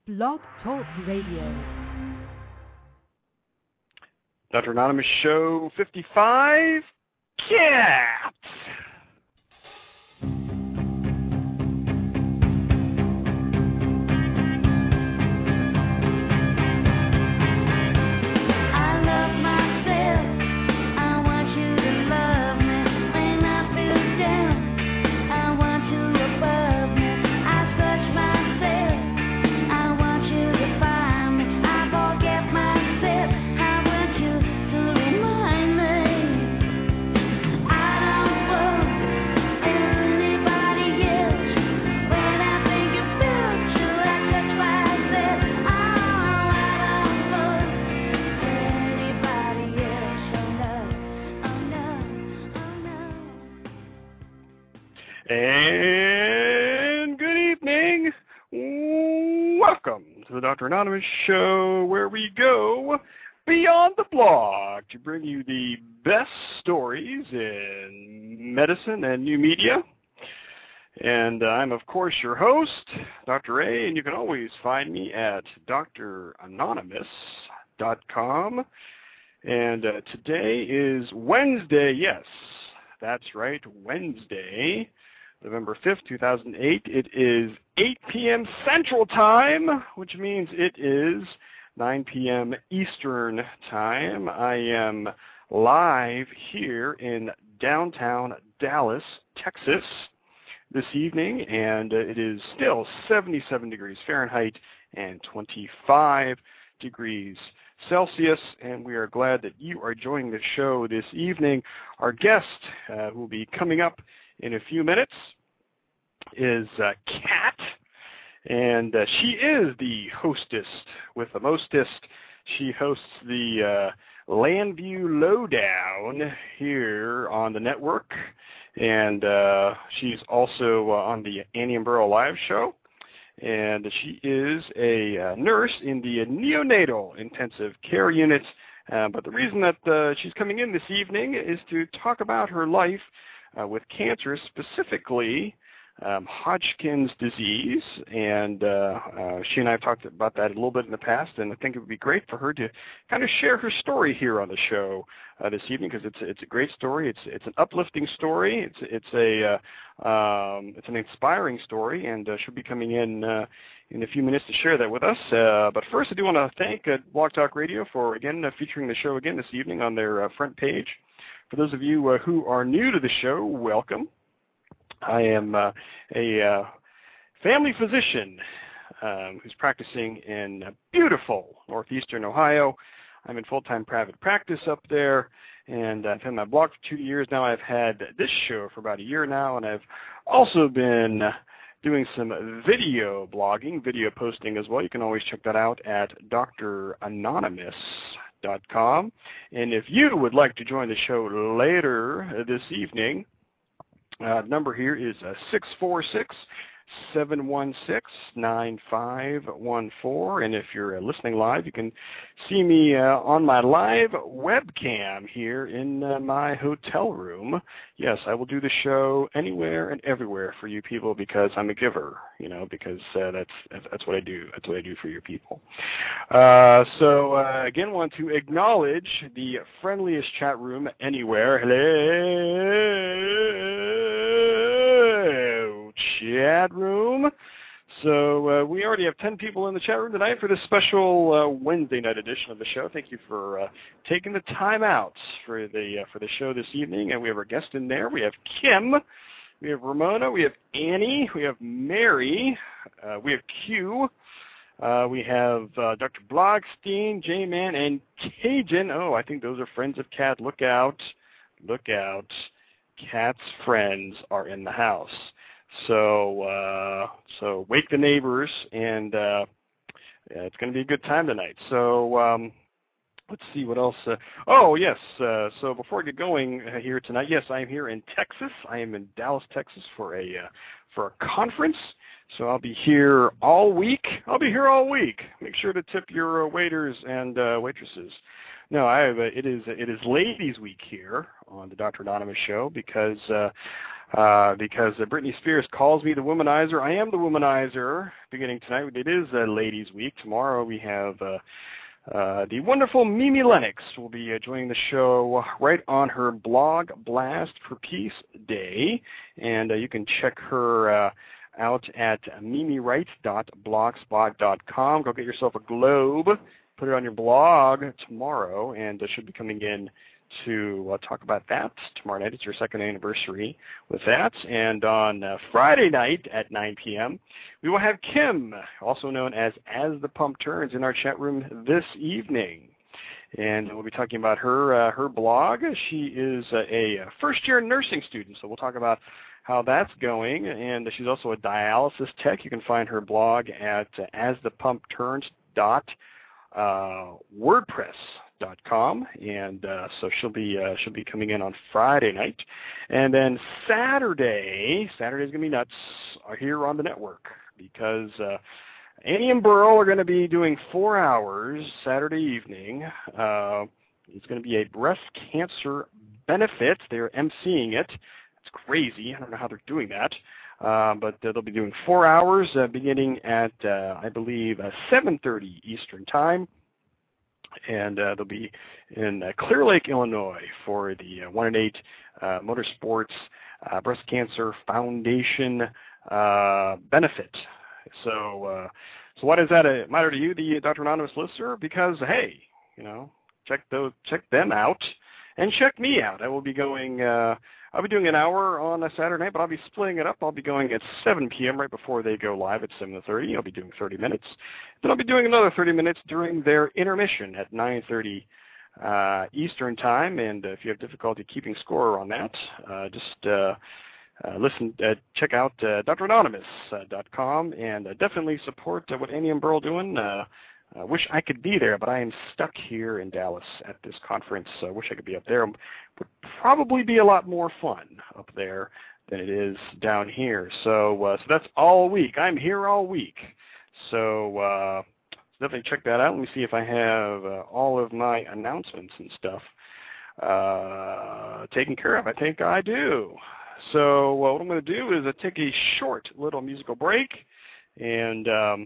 Blog Talk Radio. Dr. Anonymous Show 55, Cats! And good evening. Welcome to the Dr. Anonymous Show, where we go beyond the blog to bring you the best stories in medicine and new media. And I'm, of course, your host, Dr. A, and you can always find me at dranonymous.com. And today is Wednesday. Yes, that's right, Wednesday, November 5th, 2008. It is 8 p.m. Central Time, which means it is 9 p.m. Eastern Time. I am live here in downtown Dallas, Texas this evening, and it is still 77 degrees Fahrenheit and 25 degrees Celsius, and we are glad that you are joining the show this evening. Our guest, who will be coming up in a few minutes, is Kat, and she is the hostess with the mostest. She hosts the Landview Lowdown here on the network, and she's also on the Annie and Burl Live Show, and she is a nurse in the neonatal intensive care unit. But the reason that she's coming in this evening is to talk about her life with cancer, specifically Hodgkin's disease, and she and I have talked about that a little bit in the past, and I think it would be great for her to kind of share her story here on the show this evening, because it's a great story. It's an uplifting story. It's an inspiring story, and she'll be coming in a few minutes to share that with us. But first, I do want to thank Blog Talk Radio for again featuring the show again this evening on their front page. For those of you who are new to the show, welcome. I am a family physician who's practicing in beautiful northeastern Ohio. I'm in full-time private practice up there, and I've had my blog for 2 years now. I've had this show for about a year now, and I've also been doing some video blogging, video posting as well. You can always check that out at dranonymous.com. And if you would like to join the show later this evening, the number here is 646-716-9514, and if you're listening live, you can see me on my live webcam here in my hotel room. Yes, I will do the show anywhere and everywhere for you people, because I'm a giver, because that's what I do. That's what I do for your people. So again, want to acknowledge the friendliest chat room anywhere. Hello, chat room. So we already have 10 people in the chat room tonight for this special Wednesday night edition of the show. Thank you for taking the time out for the show this evening. And we have our guest in there. We have Kim, we have Ramona, we have Annie, we have Mary, we have Q, we have Dr. Blogstein, J-Man, and Cajun. Oh, I think those are friends of Kat. Look out. Look out. Kat's friends are in the house. So wake the neighbors, and it's going to be a good time tonight. So let's see what else. Oh, yes. So before I get going here tonight, yes, I am here in Texas. I am in Dallas, Texas for a conference. So I'll be here all week. Make sure to tip your waiters and waitresses. No, it is Ladies' Week here on the Dr. Anonymous Show, because because Britney Spears calls me the womanizer. I am the womanizer. Beginning tonight, it is Ladies' Week. Tomorrow we have the wonderful Mimi Lennox will be joining the show right on her blog, Blast for Peace Day, and you can check her out at mimiwrites.blogspot.com. Go get yourself a globe, put it on your blog tomorrow, and should be coming in to talk about that tomorrow night. It's your second anniversary with that. And on Friday night at 9 p.m., we will have Kim, also known as the Pump Turns, in our chat room this evening. And we'll be talking about her blog. She is a first-year nursing student, so we'll talk about how that's going. And she's also a dialysis tech. You can find her blog at asthepumpturns.wordpress.com, and so she'll be coming in on Friday night. And then Saturday's going to be nuts here on the network, because Annie and Burl are going to be doing 4 hours Saturday evening. It's going to be a breast cancer benefit. They're emceeing it. It's crazy. I don't know how they're doing that. But they'll be doing 4 hours beginning at, I believe, 7:30 Eastern Time. And they'll be in Clear Lake, Illinois for the 1-in-8 Motorsports Breast Cancer Foundation benefit. So why does that matter to you, the Dr. Anonymous listener? Because, hey, check them out and check me out. I will be going... I'll be doing an hour on a Saturday night, but I'll be splitting it up. I'll be going at 7 p.m. right before they go live at 7:30. I'll be doing 30 minutes. Then I'll be doing another 30 minutes during their intermission at 9:30 Eastern Time. And if you have difficulty keeping score on that, just check out dranonymous.com and definitely support what Annie and Burl are doing. I wish I could be there, but I am stuck here in Dallas at this conference. So I wish I could be up there. It would probably be a lot more fun up there than it is down here. So that's all week. I'm here all week. So definitely check that out. Let me see if I have all of my announcements and stuff taken care of. I think I do. So what I'm going to do is take a short little musical break, and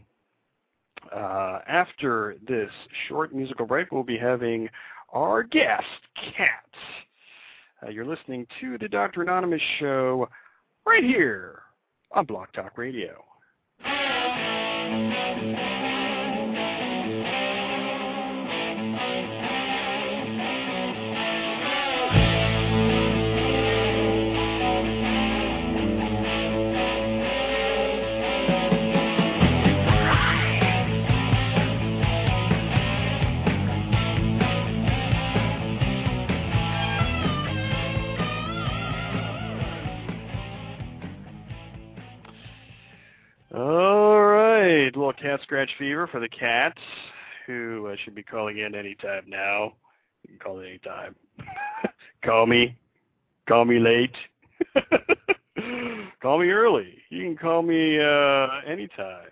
after this short musical break, we'll be having our guest, Kat. You're listening to the Dr. Anonymous Show right here on Blog Talk Radio. A little cat scratch fever for the cats, who should be calling in anytime now. You can call anytime. Call me late. Call me early. You can call me anytime.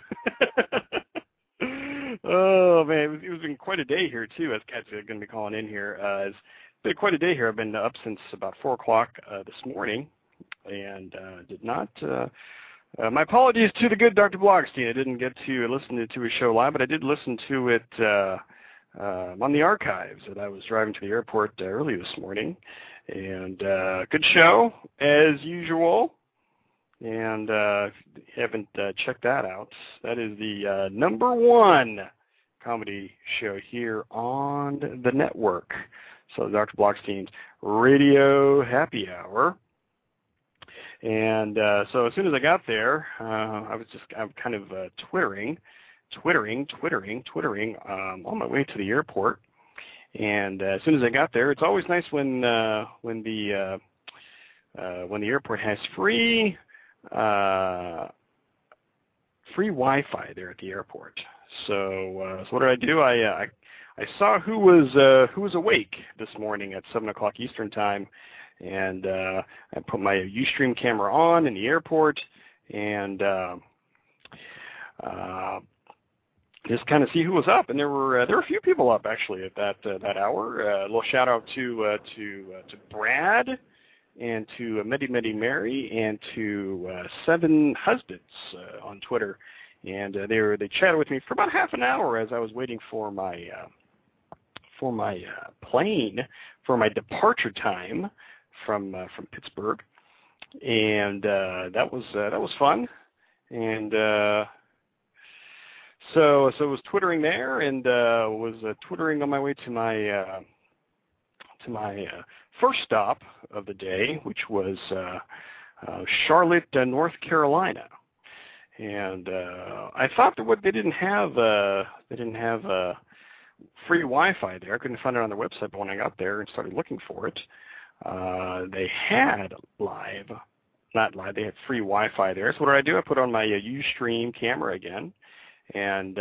Oh, man, it's been quite a day here, too, as cats are going to be calling in here. It's been quite a day here. I've been up since about 4 o'clock this morning, and did not... my apologies to the good Dr. Blogstein. I didn't get to listen to his show live, but I did listen to it on the archives. And I was driving to the airport early this morning. And good show, as usual. And if you haven't checked that out, that is the #1 comedy show here on the network. So Dr. Blogstein's Radio Happy Hour. And so as soon as I got there, I'm kind of twittering on my way to the airport. And as soon as I got there, it's always nice when the airport has free Wi-Fi there at the airport. So what did I do? I saw who was awake this morning at 7 o'clock Eastern Time. And I put my Ustream camera on in the airport, and just kind of see who was up. And there were a few people up actually at that hour. A little shout out to Brad and to Medi Medi Mary, and to Seven Husbands on Twitter. And they chatted with me for about half an hour as I was waiting for my plane, for my departure time from Pittsburgh, and that was fun. And so I was twittering there, and was twittering on my way to my first stop of the day, which was Charlotte, North Carolina. And I thought that they didn't have free Wi-Fi there. I couldn't find it on their website, but when I got there and started looking for it, they had they had free Wi-Fi there. So what did I do? I put on my Ustream camera again, and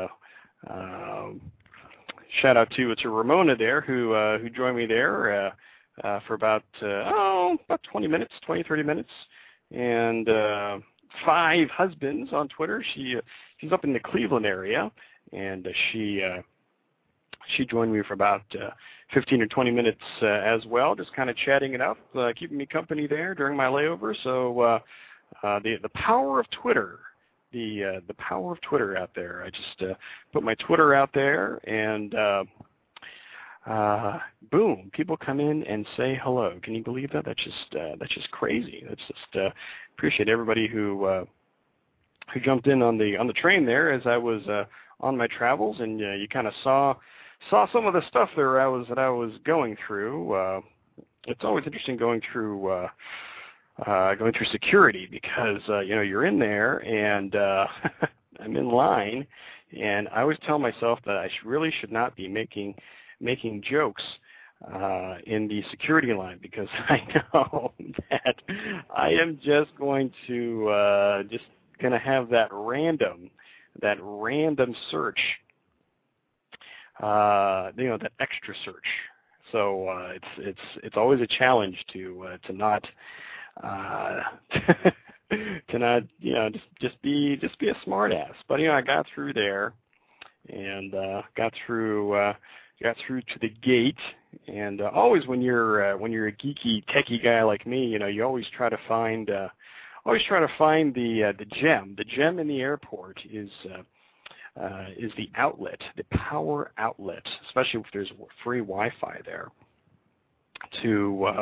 shout out to Ramona there who joined me there for about 20 minutes, 20, 30 minutes, and Five Husbands on Twitter. She's up in the Cleveland area, and she joined me for about 15 or 20 minutes as well, just kind of chatting it up, keeping me company there during my layover. So the power of Twitter, the power of Twitter out there. I just put my Twitter out there, and boom, people come in and say hello. Can you believe that? That's just crazy. That's just appreciate everybody who jumped in on the train there as I was on my travels, and you kind of saw some of the stuff there that I was going through. It's always interesting going through security because you're in there, and I'm in line, and I always tell myself that I really should not be making jokes in the security line, because I know that I am just going to have that random search, that extra search. So it's always a challenge to not just be a smart ass. But I got through there, and got through to the gate. And always when you're a geeky techie guy like me, you always try to find the gem. The gem in the airport is the outlet, the power outlet, especially if there's free Wi-Fi there, to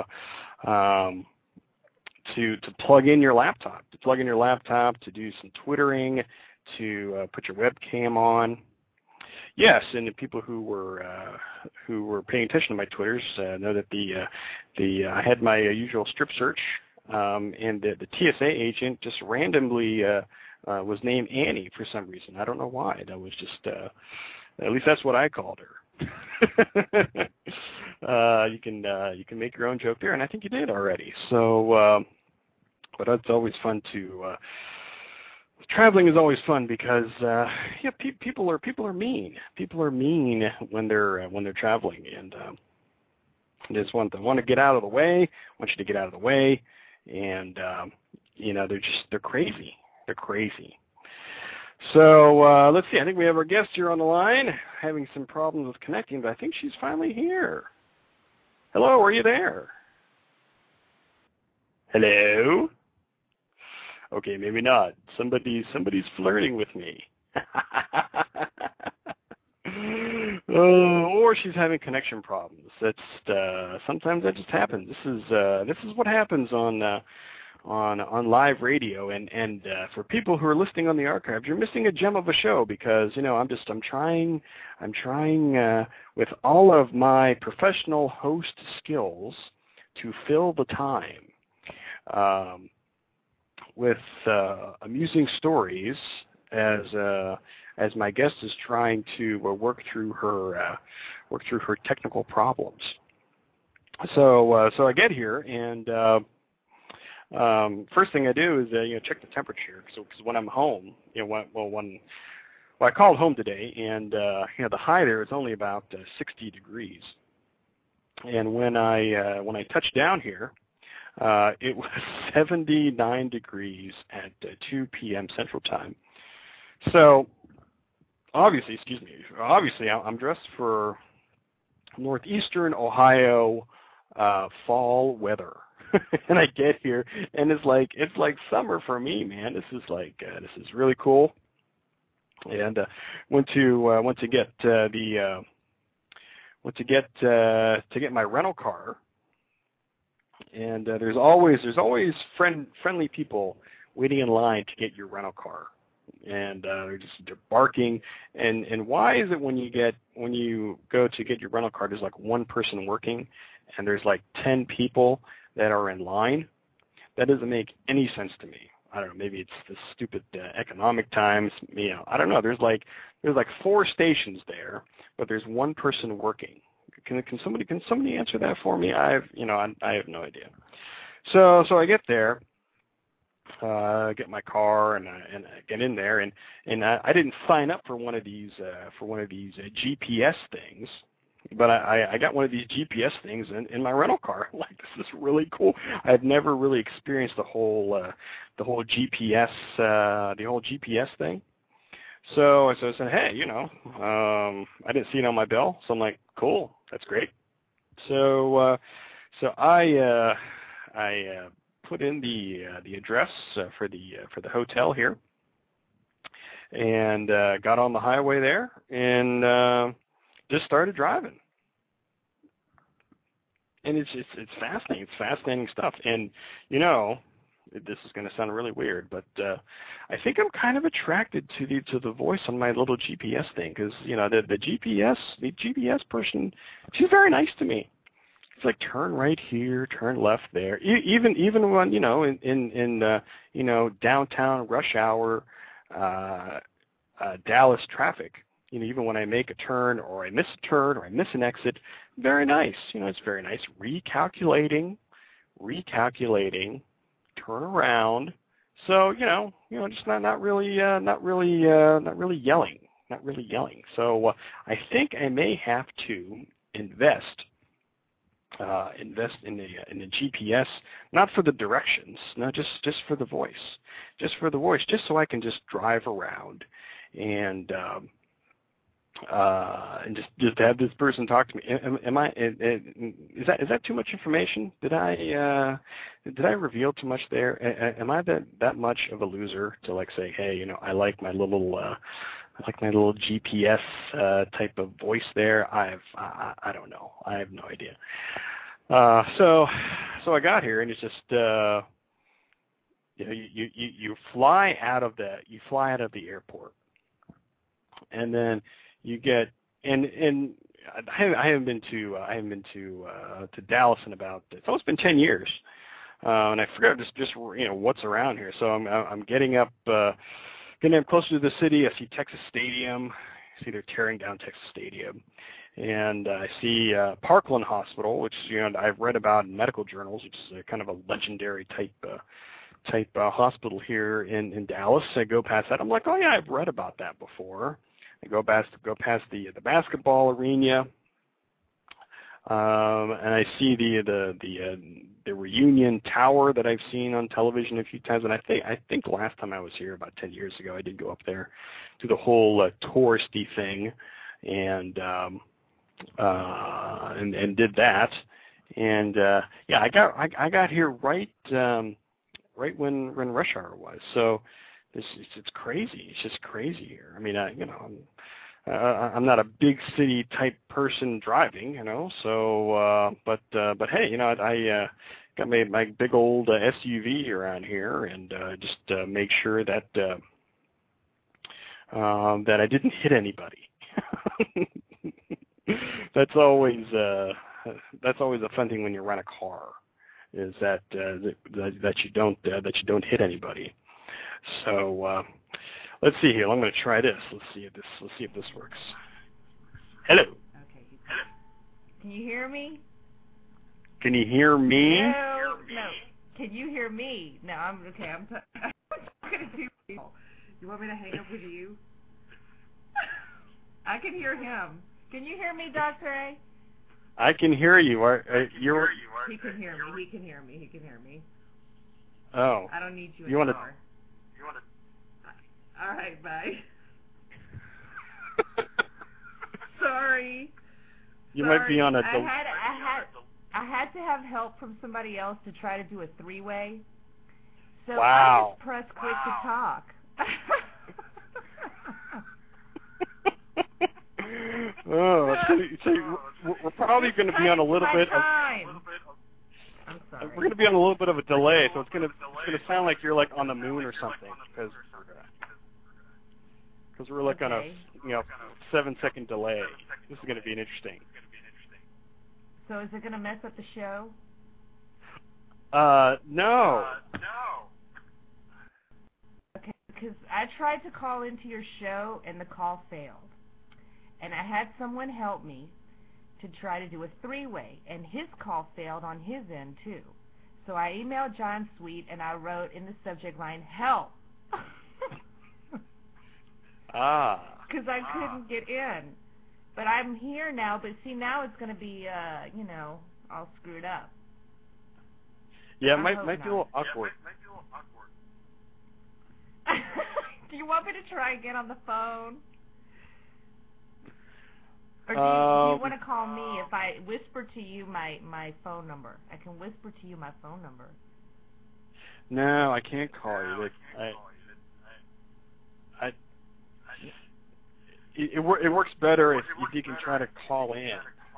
plug in your laptop, to do some twittering, to put your webcam on. Yes, and the people who were paying attention to my Twitters know that I had my usual strip search, and the TSA agent just randomly was named Annie for some reason. I don't know why. That was just at least that's what I called her. You can make your own joke there, and I think you did already. So, but it's always fun to. Traveling is always fun because people are mean. People are mean when they're traveling, and they just want to get out of the way. Want you to get out of the way, and they're crazy. They're crazy. So let's see. I think we have our guest here on the line, having some problems with connecting, but I think she's finally here. Hello, are you there? Hello? Okay, maybe not. Somebody's flirting with me. Or she's having connection problems. That's sometimes that just happens. This is what happens on live radio, and for people who are listening on the archives, you're missing a gem of a show, because I'm trying with all of my professional host skills to fill the time with amusing stories as my guest is trying to work through her technical problems. So I get here, and first thing I do is check the temperature. So because when I'm home, I called home today, and the high there is only about 60 degrees, and when I touched down here, it was 79 degrees at 2 p.m. Central Time. So, obviously, I'm dressed for northeastern Ohio fall weather. and I get here, and it's like summer for me, man. This is really cool. And went to get my rental car, and there's always friendly people waiting in line to get your rental car, and they're barking. And why is it when you go to get your rental car, there's like one person working, and there's like 10 people that are in line? That doesn't make any sense to me. I don't know. Maybe it's the stupid economic times. I don't know. There's like 4 stations there, but there's one person working. Can somebody answer that for me? I have no idea. So I get there, get my car, and I get in there, and I didn't sign up for one of these GPS things. But I got one of these GPS things in my rental car. Like, this is really cool. I've never really experienced the whole GPS thing. So I said, hey, I didn't see it on my bill. So I'm like, cool, that's great. So I put in the address for the hotel here, and got on the highway there, and just started driving. And it's fascinating. It's fascinating stuff. And this is going to sound really weird, but I think I'm kind of attracted to the voice on my little GPS thing, because the GPS person, she's very nice to me. It's like, turn right here, turn left there. Even when in downtown rush hour Dallas traffic. Even when I make a turn, or I miss a turn, or I miss an exit, very nice. It's very nice. Recalculating, turn around. So just not really yelling. So I think I may have to invest in the GPS, not for the directions, no, just for the voice, just so I can just drive around and just have this person talk to me. Is that too much information? Did I reveal too much there? Am I that much of a loser to like say, hey, I like my little GPS type of voice there? I don't know. I have no idea. So I got here, and it's just you fly out of the airport, and then you get and I haven't been to Dallas in about, it's almost been 10 years, and I forgot just what's around here. So I'm getting up closer to the city. I see Texas Stadium. I see they're tearing down Texas Stadium, and I see Parkland Hospital, which I've read about in medical journals, which is a kind of a legendary type hospital here in Dallas. I go past that. I'm like, oh yeah, I've read about that before. I go past the basketball arena, and I see the Reunion Tower that I've seen on television a few times. And I think last time I was here about 10 years ago, I did go up there to the whole touristy thing, and did that. And yeah, I got here right when rush hour was. So it's crazy. It's just crazy here. I mean, I'm not a big city type person driving, So, but hey, I got my big old SUV around here, and just make sure that that I didn't hit anybody. That's always a fun thing when you rent a car, is that you don't hit anybody. So let's see here. I'm going to try this. Let's see if this works. Hello. Okay. Can you hear me? Can you hear me? No. Can you hear me? No, I'm okay. I'm talking to two people. You want me to hang up with you? I can hear him. Can you hear me, Dr. A? I can hear you. He can hear me. He can hear me. He can hear me. Oh. I don't need you You want to? All right, bye. Sorry. You might be on a. I had to have help from somebody else to try to do a three-way. So I Wow. just press click to talk. Oh, so we're probably going to be on a little bit of. I'm sorry. We're going to be on a little bit of a delay, so it's going to sound like you're like on the moon or something, because we're like on a 7-second delay. This is going to be interesting. So is it going to mess up the show? No. Okay, because I tried to call into your show and the call failed. And I had someone help me to try to do a three-way, and his call failed on his end, too. So I emailed John Sweet, and I wrote in the subject line, help. Because I couldn't get in. But I'm here now, but see, now it's going to be, all screwed up. Yeah, it might be a little awkward. Do you want me to try again on the phone? Or do you want to call me if I whisper to you my phone number? I can whisper to you my phone number. No, I can't call you. It works better if you can try to call in.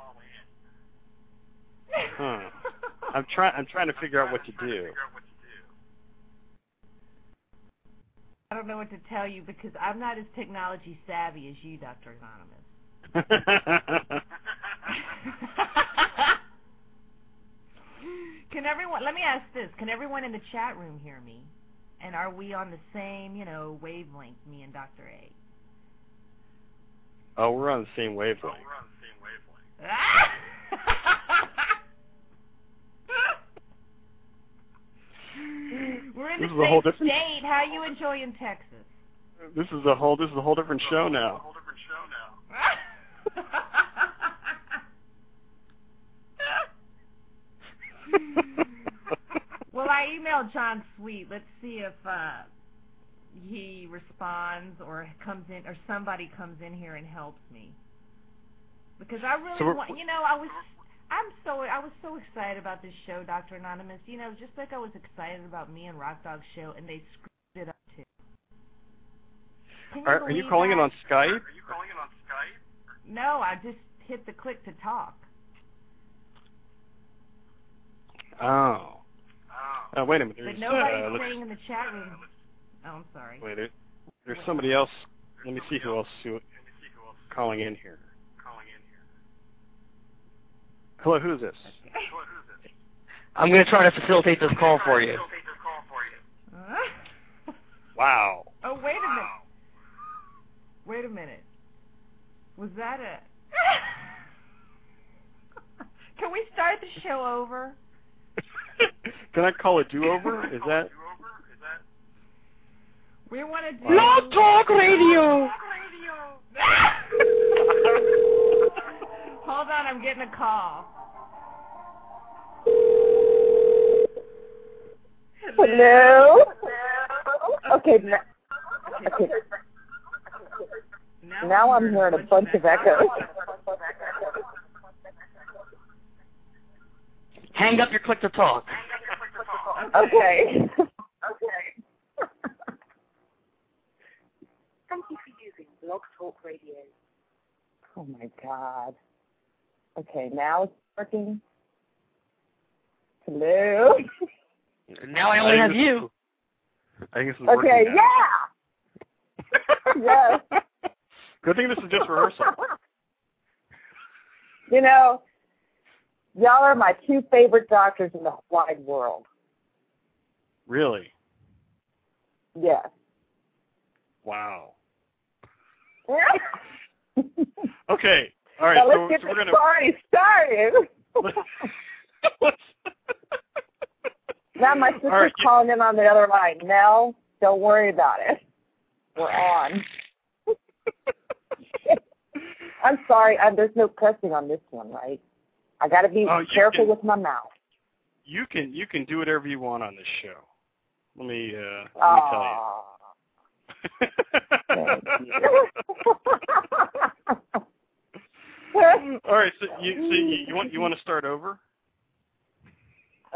Huh. I'm trying to figure out what to do. I don't know what to tell you because I'm not as technology savvy as you, Dr. Anonymous. Let me ask this, can everyone in the chat room hear me? And are we on the same, wavelength, me and Dr. A? Oh, we're on the same wavelength. We're in the same state. How are you enjoying Texas? This is a whole different show now. Well, I emailed John Sweet. Let's see if he responds or comes in, or somebody comes in here and helps me. Because I really want, I was so excited about this show, Dr. Anonymous. Just like I was excited about me and Rock Dog's show, and they screwed it up too. Are you calling it on Skype? No, I just hit the click to talk. Oh. Wait a minute. But nobody's saying in the chat room. Oh, I'm sorry. Wait, there's somebody else. Let me see who else is calling in here. Hello, who's this? I'm going to try to facilitate this call for you. Wow. Oh, wait a minute. Wait a minute. Was that a... Can we start the show over? Can I call a do-over? Is that... We want to do... Blog Talk Radio! Hold on, I'm getting a call. Hello? Okay, now I'm hearing a bunch of echoes. Hang up your click to talk. Okay. Thank you for using Blog Talk Radio. Oh my God. Okay, now it's working. Hello? Now I only have you. I think this is working Okay, now. yeah! Yes. Good thing this is just rehearsal. Y'all are my two favorite doctors in the wide world. Really? Yes. Wow. Okay. All right. Now let's so get we're the gonna party started. Now my sister's calling in on the other line. Mel, don't worry about it. We're on. I'm sorry. There's no cussing on this one, right? I got to be careful with my mouth. You can do whatever you want on this show. Let me tell you. All right. So you want to start over?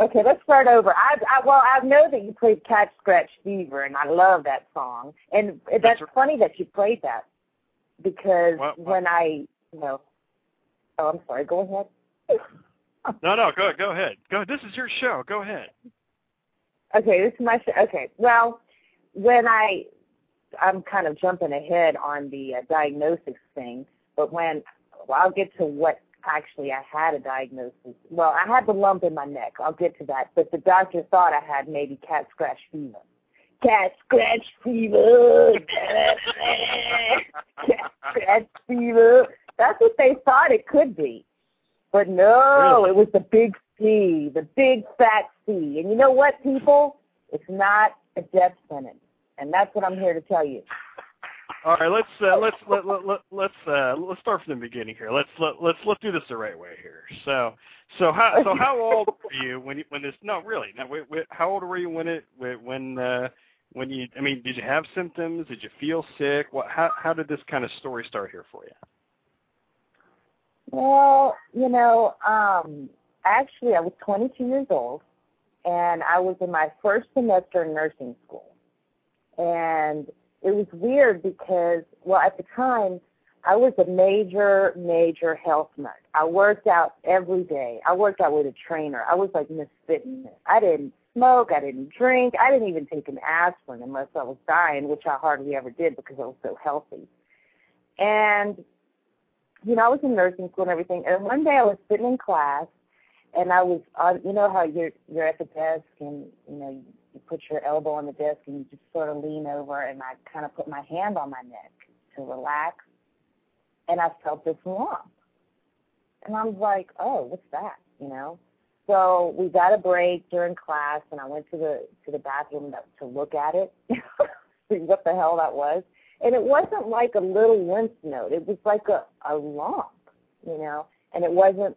Okay, let's start over. I know that you played Cat Scratch Fever, and I love that song. And that's funny that you played that because when I, oh, I'm sorry. Go ahead. No, go ahead. Go. This is your show. Go ahead. Okay, this is my show. Okay, well, when I'm kind of jumping ahead on the diagnosis thing, but I'll get to what actually I had a diagnosis. Well, I had the lump in my neck. I'll get to that. But the doctor thought I had maybe cat scratch fever. Cat scratch fever. Cat scratch fever. That's what they thought it could be. But no, It was the big C, the big fat C. And you know what, people? It's not a death sentence. And that's what I'm here to tell you. All right, let's start from the beginning here. Let's do this the right way here. So how old were you when this? No, really. No, how old were you when you? I mean, did you have symptoms? Did you feel sick? How did this kind of story start here for you? Well, actually, I was 22 years old, and I was in my first semester in nursing school, and it was weird because, well, at the time, I was a major health nut. I worked out every day. I worked out with a trainer. I was like Miss Fitness. I didn't smoke. I didn't drink. I didn't even take an aspirin unless I was dying, which I hardly ever did because I was so healthy. And, I was in nursing school and everything. And one day I was sitting in class, and I was on, how you're at the desk and, you put your elbow on the desk and you just sort of lean over, and I kind of put my hand on my neck to relax, and I felt this lump. And I was like, oh, what's that, So we got a break during class, and I went to the bathroom to look at it, see what the hell that was. And it wasn't like a little lymph node. It was like a lump, and it wasn't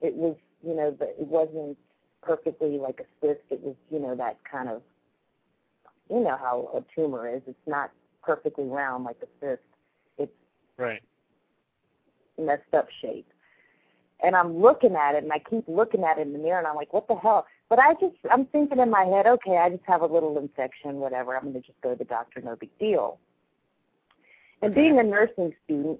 perfectly like a cyst. It was, that kind of, how a tumor is. It's not perfectly round like a cyst. It's right. Messed up shape. And I'm looking at it, and I keep looking at it in the mirror, and I'm like, what the hell? But I'm thinking in my head, okay, I just have a little infection, whatever. I'm going to just go to the doctor, no big deal. And being a nursing student,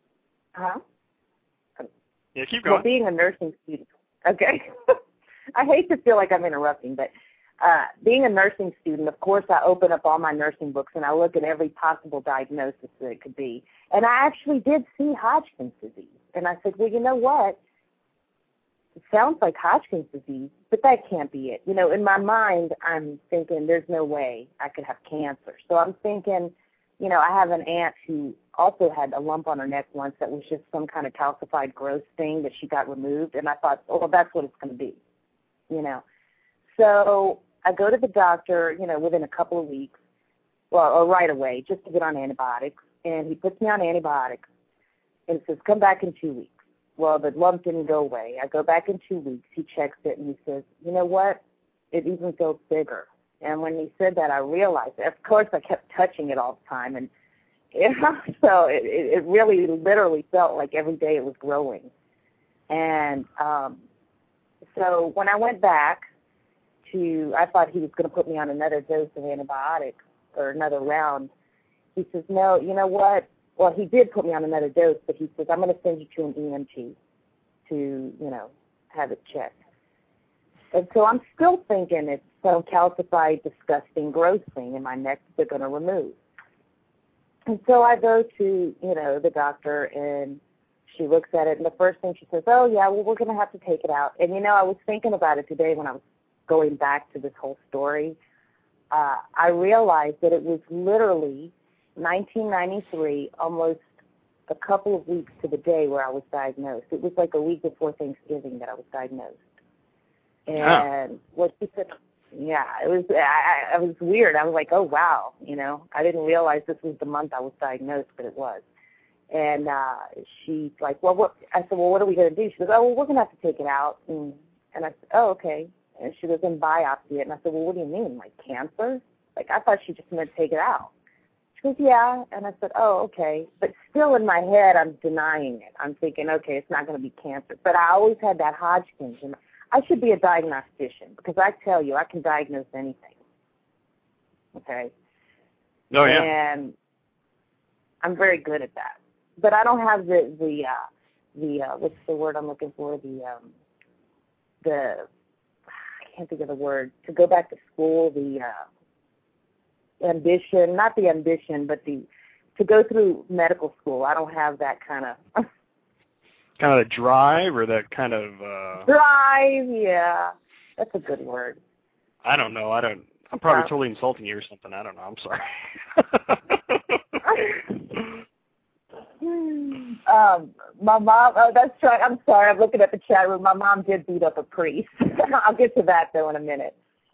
Yeah, keep going. Well, being a nursing student, okay. I hate to feel like I'm interrupting, but being a nursing student, of course, I open up all my nursing books and I look at every possible diagnosis that it could be. And I actually did see Hodgkin's disease. And I said, well, you know what? It sounds like Hodgkin's disease, but that can't be it. In my mind, I'm thinking there's no way I could have cancer. So I'm thinking, I have an aunt who also had a lump on her neck once that was just some kind of calcified growth thing that she got removed. And I thought, oh, well, that's what it's going to be, So I go to the doctor, within a couple of weeks, or right away, just to get on antibiotics. And he puts me on antibiotics and says, come back in 2 weeks. Well, the lump didn't go away. I go back in 2 weeks. He checks it, and he says, you know what? It even feels bigger. And when he said that, I realized it. Of course, I kept touching it all the time. And so it really literally felt like every day it was growing. And so when I went back I thought he was going to put me on another dose of antibiotics or another round. He says, no, you know what? Well, he did put me on another dose, but he says, I'm going to send you to an EMT to, have it checked. And so I'm still thinking it's some calcified, disgusting, gross thing in my neck that they're going to remove. And so I go to, the doctor, and she looks at it, and the first thing she says, oh, yeah, well, we're going to have to take it out. And, I was thinking about it today when I was going back to this whole story. I realized that it was literally 1993, almost a couple of weeks to the day where I was diagnosed. It was like a week before Thanksgiving that I was diagnosed. And what she said, yeah, it was weird. I was like, oh, wow, I didn't realize this was the month I was diagnosed, but it was. And she's like, well, what? I said, well, what are we going to do? She goes, oh, well, we're going to have to take it out. And I said, oh, okay. And she goes, and biopsy it. And I said, well, what do you mean, like cancer? Like, I thought she just meant take it out. She goes, yeah. And I said, oh, okay. But still in my head, I'm denying it. I'm thinking, okay, it's not going to be cancer. But I always had that Hodgkin's. And I should be a diagnostician because I tell you, I can diagnose anything. Okay? Oh, yeah. And I'm very good at that. But I don't have the what's the word I'm looking for? I can't think of the word. To go back to school, the ambition, not the ambition, but to go through medical school. I don't have that kind of kind of drive or that kind of drive. Yeah, that's a good word. I don't know. I'm probably totally insulting you or something. I don't know. I'm sorry. My mom. Oh, that's right. I'm sorry. I'm looking at the chat room. My mom did beat up a priest. I'll get to that though in a minute.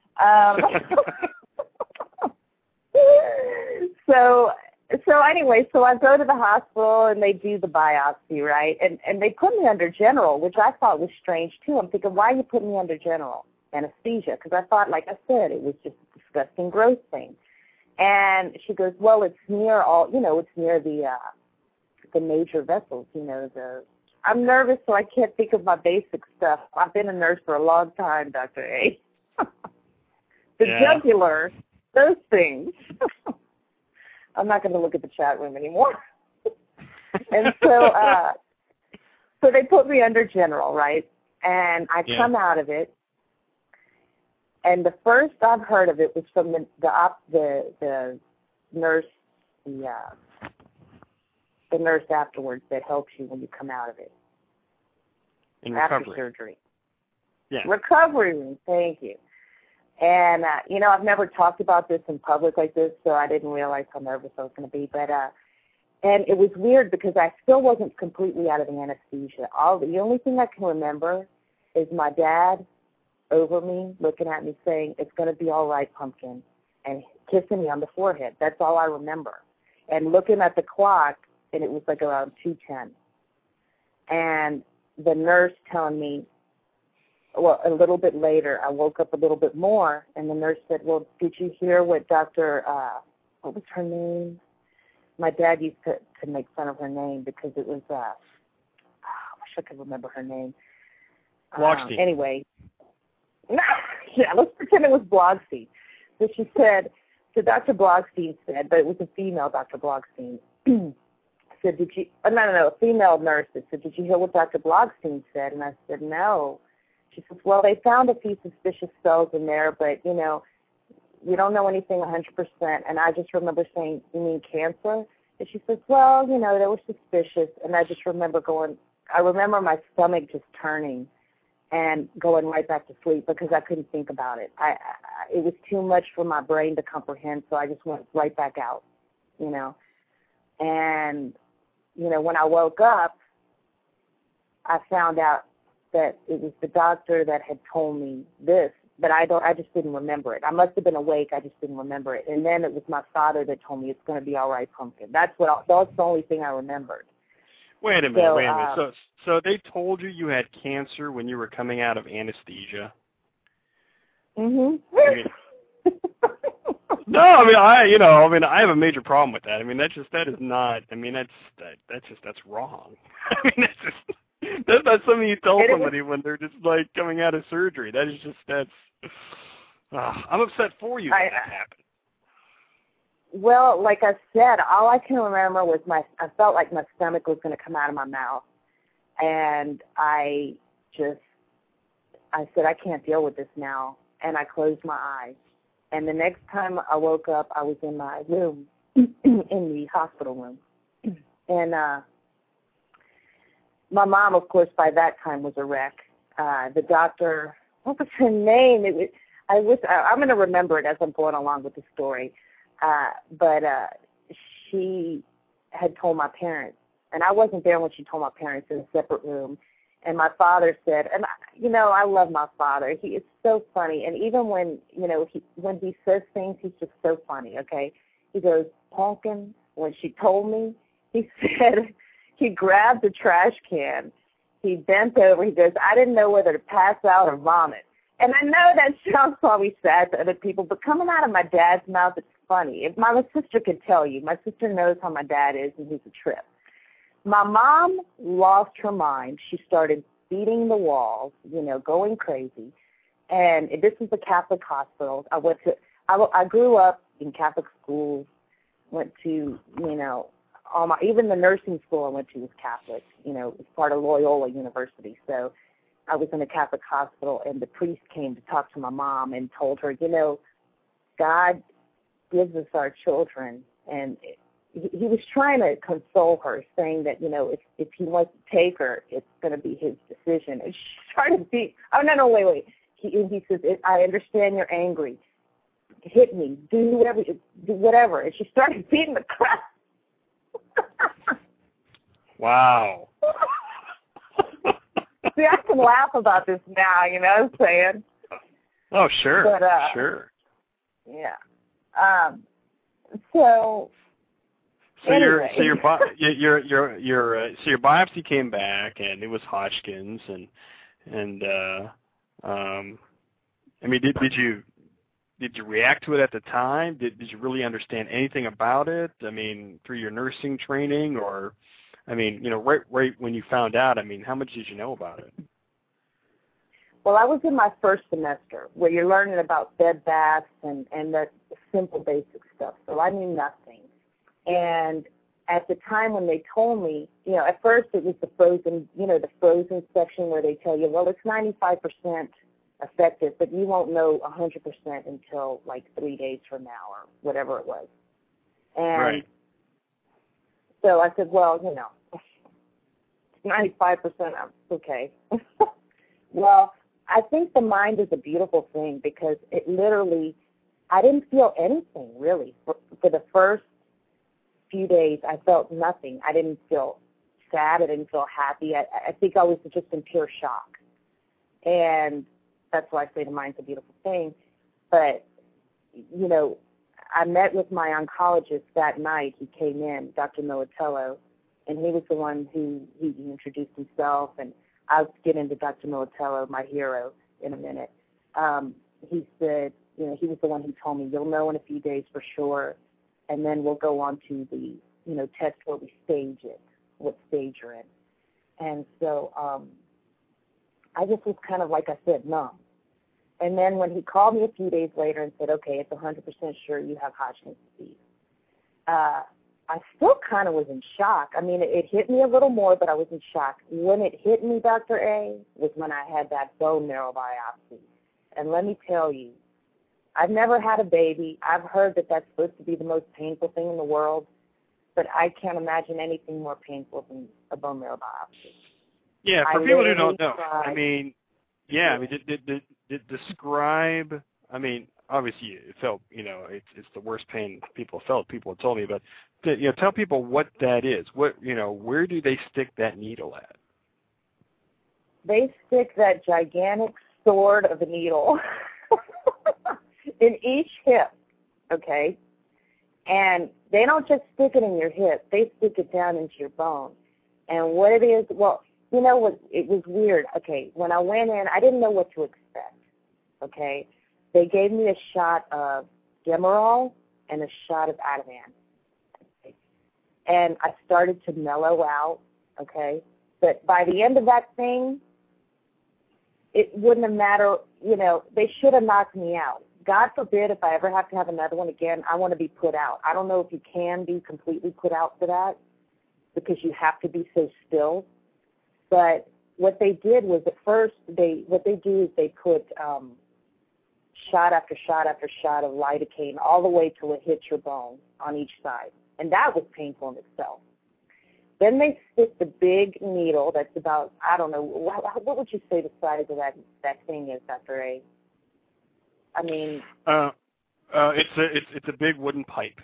So anyway, so I go to the hospital and they do the biopsy, right? And they put me under general, which I thought was strange too. I'm thinking, why are you putting me under general anesthesia? Because I thought, like I said, it was just a disgusting, gross thing. And she goes, well, it's near it's near the major vessels, I'm nervous, so I can't think of my basic stuff. I've been a nurse for a long time, Dr. A. The jugular, those things. I'm not going to look at the chat room anymore. And so they put me under general, right? And I come out of it, and the first I've heard of it was from the nurse, the nurse afterwards that helps you when you come out of it. In after recovery. Surgery. Yeah. Recovery room, thank you. And, I've never talked about this in public like this, so I didn't realize how nervous I was going to be. But, and it was weird because I still wasn't completely out of the anesthesia. The only thing I can remember is my dad over me, looking at me saying, it's going to be all right, pumpkin, and kissing me on the forehead. That's all I remember. And looking at the clock, and it was like around 2:10. And the nurse telling me, well, a little bit later, I woke up a little bit more, and the nurse said, well, did you hear what Dr., what was her name? My dad used to make fun of her name because it was, I wish I could remember her name. Blockstein. Anyway. Yeah, let's pretend it was Blockstein. So she said, so Dr. Blockstein said, but it was a female Dr. Blockstein, said, a female nurse that said, did you hear what Dr. Blockstein said? And I said, no. She says, well, they found a few suspicious cells in there, but, we don't know anything 100%. And I just remember saying, you mean cancer? And she says, well, they were suspicious. And I just remember I remember my stomach just turning and going right back to sleep because I couldn't think about it. It was too much for my brain to comprehend, so I just went right back out, And, when I woke up, I found out that it was the doctor that had told me this, but I just didn't remember it. I must have been awake, I just didn't remember it. And then it was my father that told me it's going to be all right, pumpkin. That's the only thing I remembered. Wait a minute. So they told you had cancer when you were coming out of anesthesia? Mhm. No, I have a major problem with that. That's wrong. That's not something you tell somebody when they're just like coming out of surgery. I'm upset for you that happened. Well, like I said, all I can remember was I felt like my stomach was going to come out of my mouth. And I said, I can't deal with this now. And I closed my eyes. And the next time I woke up, I was in my room, in the hospital room. And my mom, of course, by that time was a wreck. The doctor, what was her name? I'm going to remember it as I'm going along with the story. But she had told my parents, and I wasn't there when she told my parents in a separate room. And my father said, and I love my father. He is so funny. And even when, when he says things, he's just so funny, okay? He goes, pumpkin, when she told me, he said, he grabbed the trash can, he bent over, he goes, I didn't know whether to pass out or vomit. And I know that sounds probably sad to other people, but coming out of my dad's mouth, it's funny. If my sister could tell you, my sister knows how my dad is, and he's a trip. My mom lost her mind. She started beating the walls, going crazy. And this is a Catholic hospital. I grew up in Catholic schools, went to, even the nursing school I went to was Catholic. It was part of Loyola University. So I was in a Catholic hospital, and the priest came to talk to my mom and told her, God gives us our children. And he was trying to console her, saying that, if he wants to take her, it's going to be his decision. And she's trying to be, wait. He says, I understand you're angry. Hit me. Do whatever. And she started beating the crap. Wow. See, I can laugh about this now, you know what I'm saying? Oh, sure. But, sure. Yeah. So anyway. your biopsy came back and it was Hodgkin's and I mean, did you react to it at the time? Did you really understand anything about it? I mean, through your nursing training, or, I mean, right when you found out, I mean, how much did you know about it? Well, I was in my first semester where you're learning about bed baths and the simple basic stuff. So I knew nothing. And at the time when they told me, at first it was the frozen section where they tell you, well, it's 95% effective, but you won't know 100% until like 3 days from now or whatever it was. And right. So I said, well, 95%, okay. Well, I think the mind is a beautiful thing because it literally, I didn't feel anything really. For the first few days, I felt nothing. I didn't feel sad. I didn't feel happy. I think I was just in pure shock. And that's why I say the mind's a beautiful thing. But, I met with my oncologist that night. He came in, Dr. Militello, and he was the one who he introduced himself. And I'll get into Dr. Militello, my hero, in a minute. He said, he was the one who told me, you'll know in a few days for sure, and then we'll go on to the, test where we stage it, what stage you're in. And so I just was kind of, like I said, numb. And then when he called me a few days later and said, okay, it's 100% sure you have Hodgkin's disease, I still kind of was in shock. I mean, it hit me a little more, but I was in shock. When it hit me, Dr. A, was when I had that bone marrow biopsy. And let me tell you, I've never had a baby. I've heard that that's supposed to be the most painful thing in the world, but I can't imagine anything more painful than a bone marrow biopsy. Yeah, for people who don't know, I mean, describe, I mean, obviously it felt, it's the worst pain people felt, people have told me, but, tell people what that is. What, where do they stick that needle at? They stick that gigantic sword of a needle in each hip, okay? And they don't just stick it in your hip. They stick it down into your bone. And what it is, well, what? It was weird. Okay, when I went in, I didn't know what to expect, okay? They gave me a shot of Demerol and a shot of Ativan. Okay? And I started to mellow out, okay? But by the end of that thing, it wouldn't have mattered, they should have knocked me out. God forbid if I ever have to have another one again, I want to be put out. I don't know if you can be completely put out for that because you have to be so still. But what they did was at first, they put shot after shot after shot of lidocaine all the way till it hits your bone on each side. And that was painful in itself. Then they stick the big needle that's about, I don't know, what would you say the size of that thing is, Dr. A? I mean... It's a big wooden pipe.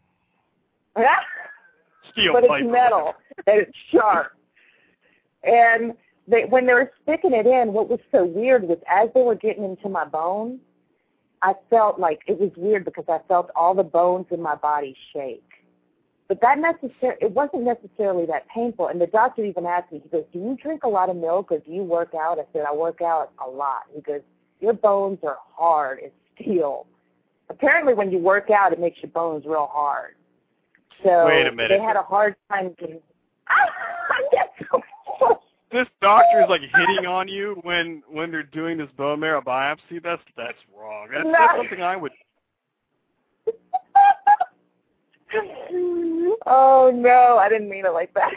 Steel but pipe. But it's metal, and it's sharp. And when they were sticking it in, what was so weird was as they were getting into my bone, I felt like it was weird because I felt all the bones in my body shake. But it wasn't necessarily that painful. And the doctor even asked me, he goes, do you drink a lot of milk or do you work out? I said, I work out a lot. He goes, your bones are hard as steel. Apparently when you work out, it makes your bones real hard. So wait a minute. They had a hard time getting... this doctor is like hitting on you when they're doing this bone marrow biopsy, that's wrong. That's something I would. Oh no, I didn't mean it like that.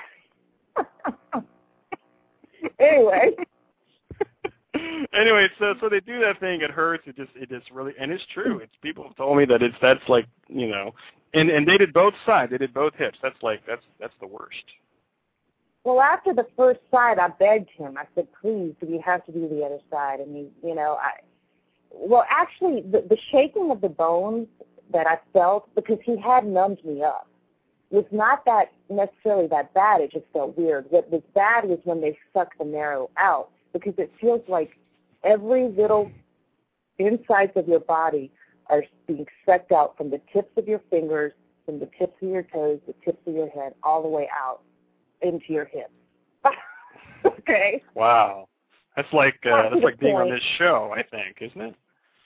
Anyway. Anyway, so they do that thing. It hurts. It just really, and it's true. It's people have told me that that's like, you know, and they did both sides. They did both hips. That's the worst. Well, after the first side, I begged him. I said, please, do we have to do the other side? And he, you know, actually, the shaking of the bones that I felt, because he had numbed me up, was not that necessarily that bad. It just felt weird. What was bad was when they sucked the marrow out, because it feels like every little insides of your body are being sucked out, from the tips of your fingers, from the tips of your toes, the tips of your head, all the way out into your hips. Okay. Wow. That's like being on this show, I think, isn't it?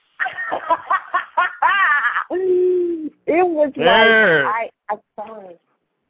It was there. Like I saw it.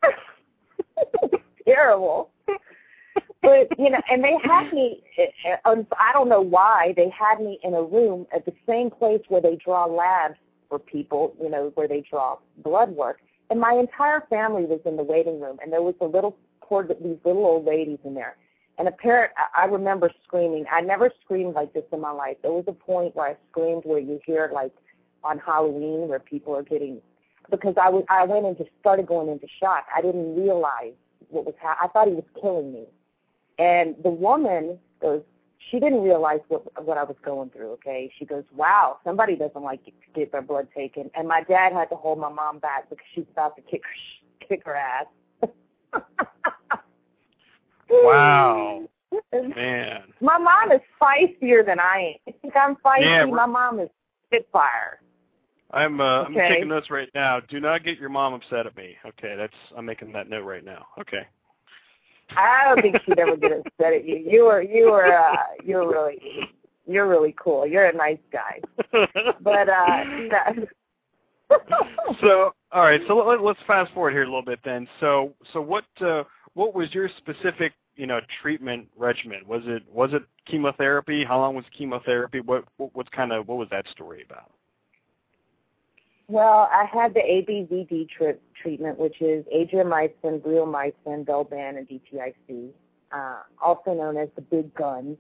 Terrible. But, you know, and they had me, I don't know why, they had me in a room at the same place where they draw labs for people, you know, where they draw blood work. And my entire family was in the waiting room, and there was these little old ladies in there. And I remember screaming. I never screamed like this in my life. There was a point where I screamed where you hear, like, on Halloween, where people are getting, because I started going into shock. I didn't realize what was happening. I thought he was killing me. And the woman goes, she didn't realize what I was going through, okay? She goes, wow, somebody doesn't like to get their blood taken. And my dad had to hold my mom back because she's about to kick her ass. Wow. Man. My mom is spicier than I am. I think I'm feisty. Yeah, my mom is spitfire. I'm taking notes right now. Do not get your mom upset at me. Okay, I'm making that note right now. Okay. I don't think she'd ever get upset at you. You're really cool. You're a nice guy. But no. So, all right. So let's fast forward here a little bit then. So what was your specific, you know, treatment regimen? Was it chemotherapy? How long was chemotherapy? What was that story about? Well, I had the ABVD treatment, which is adriamycin, bleomycin, Belban, and DTIC, also known as the big guns.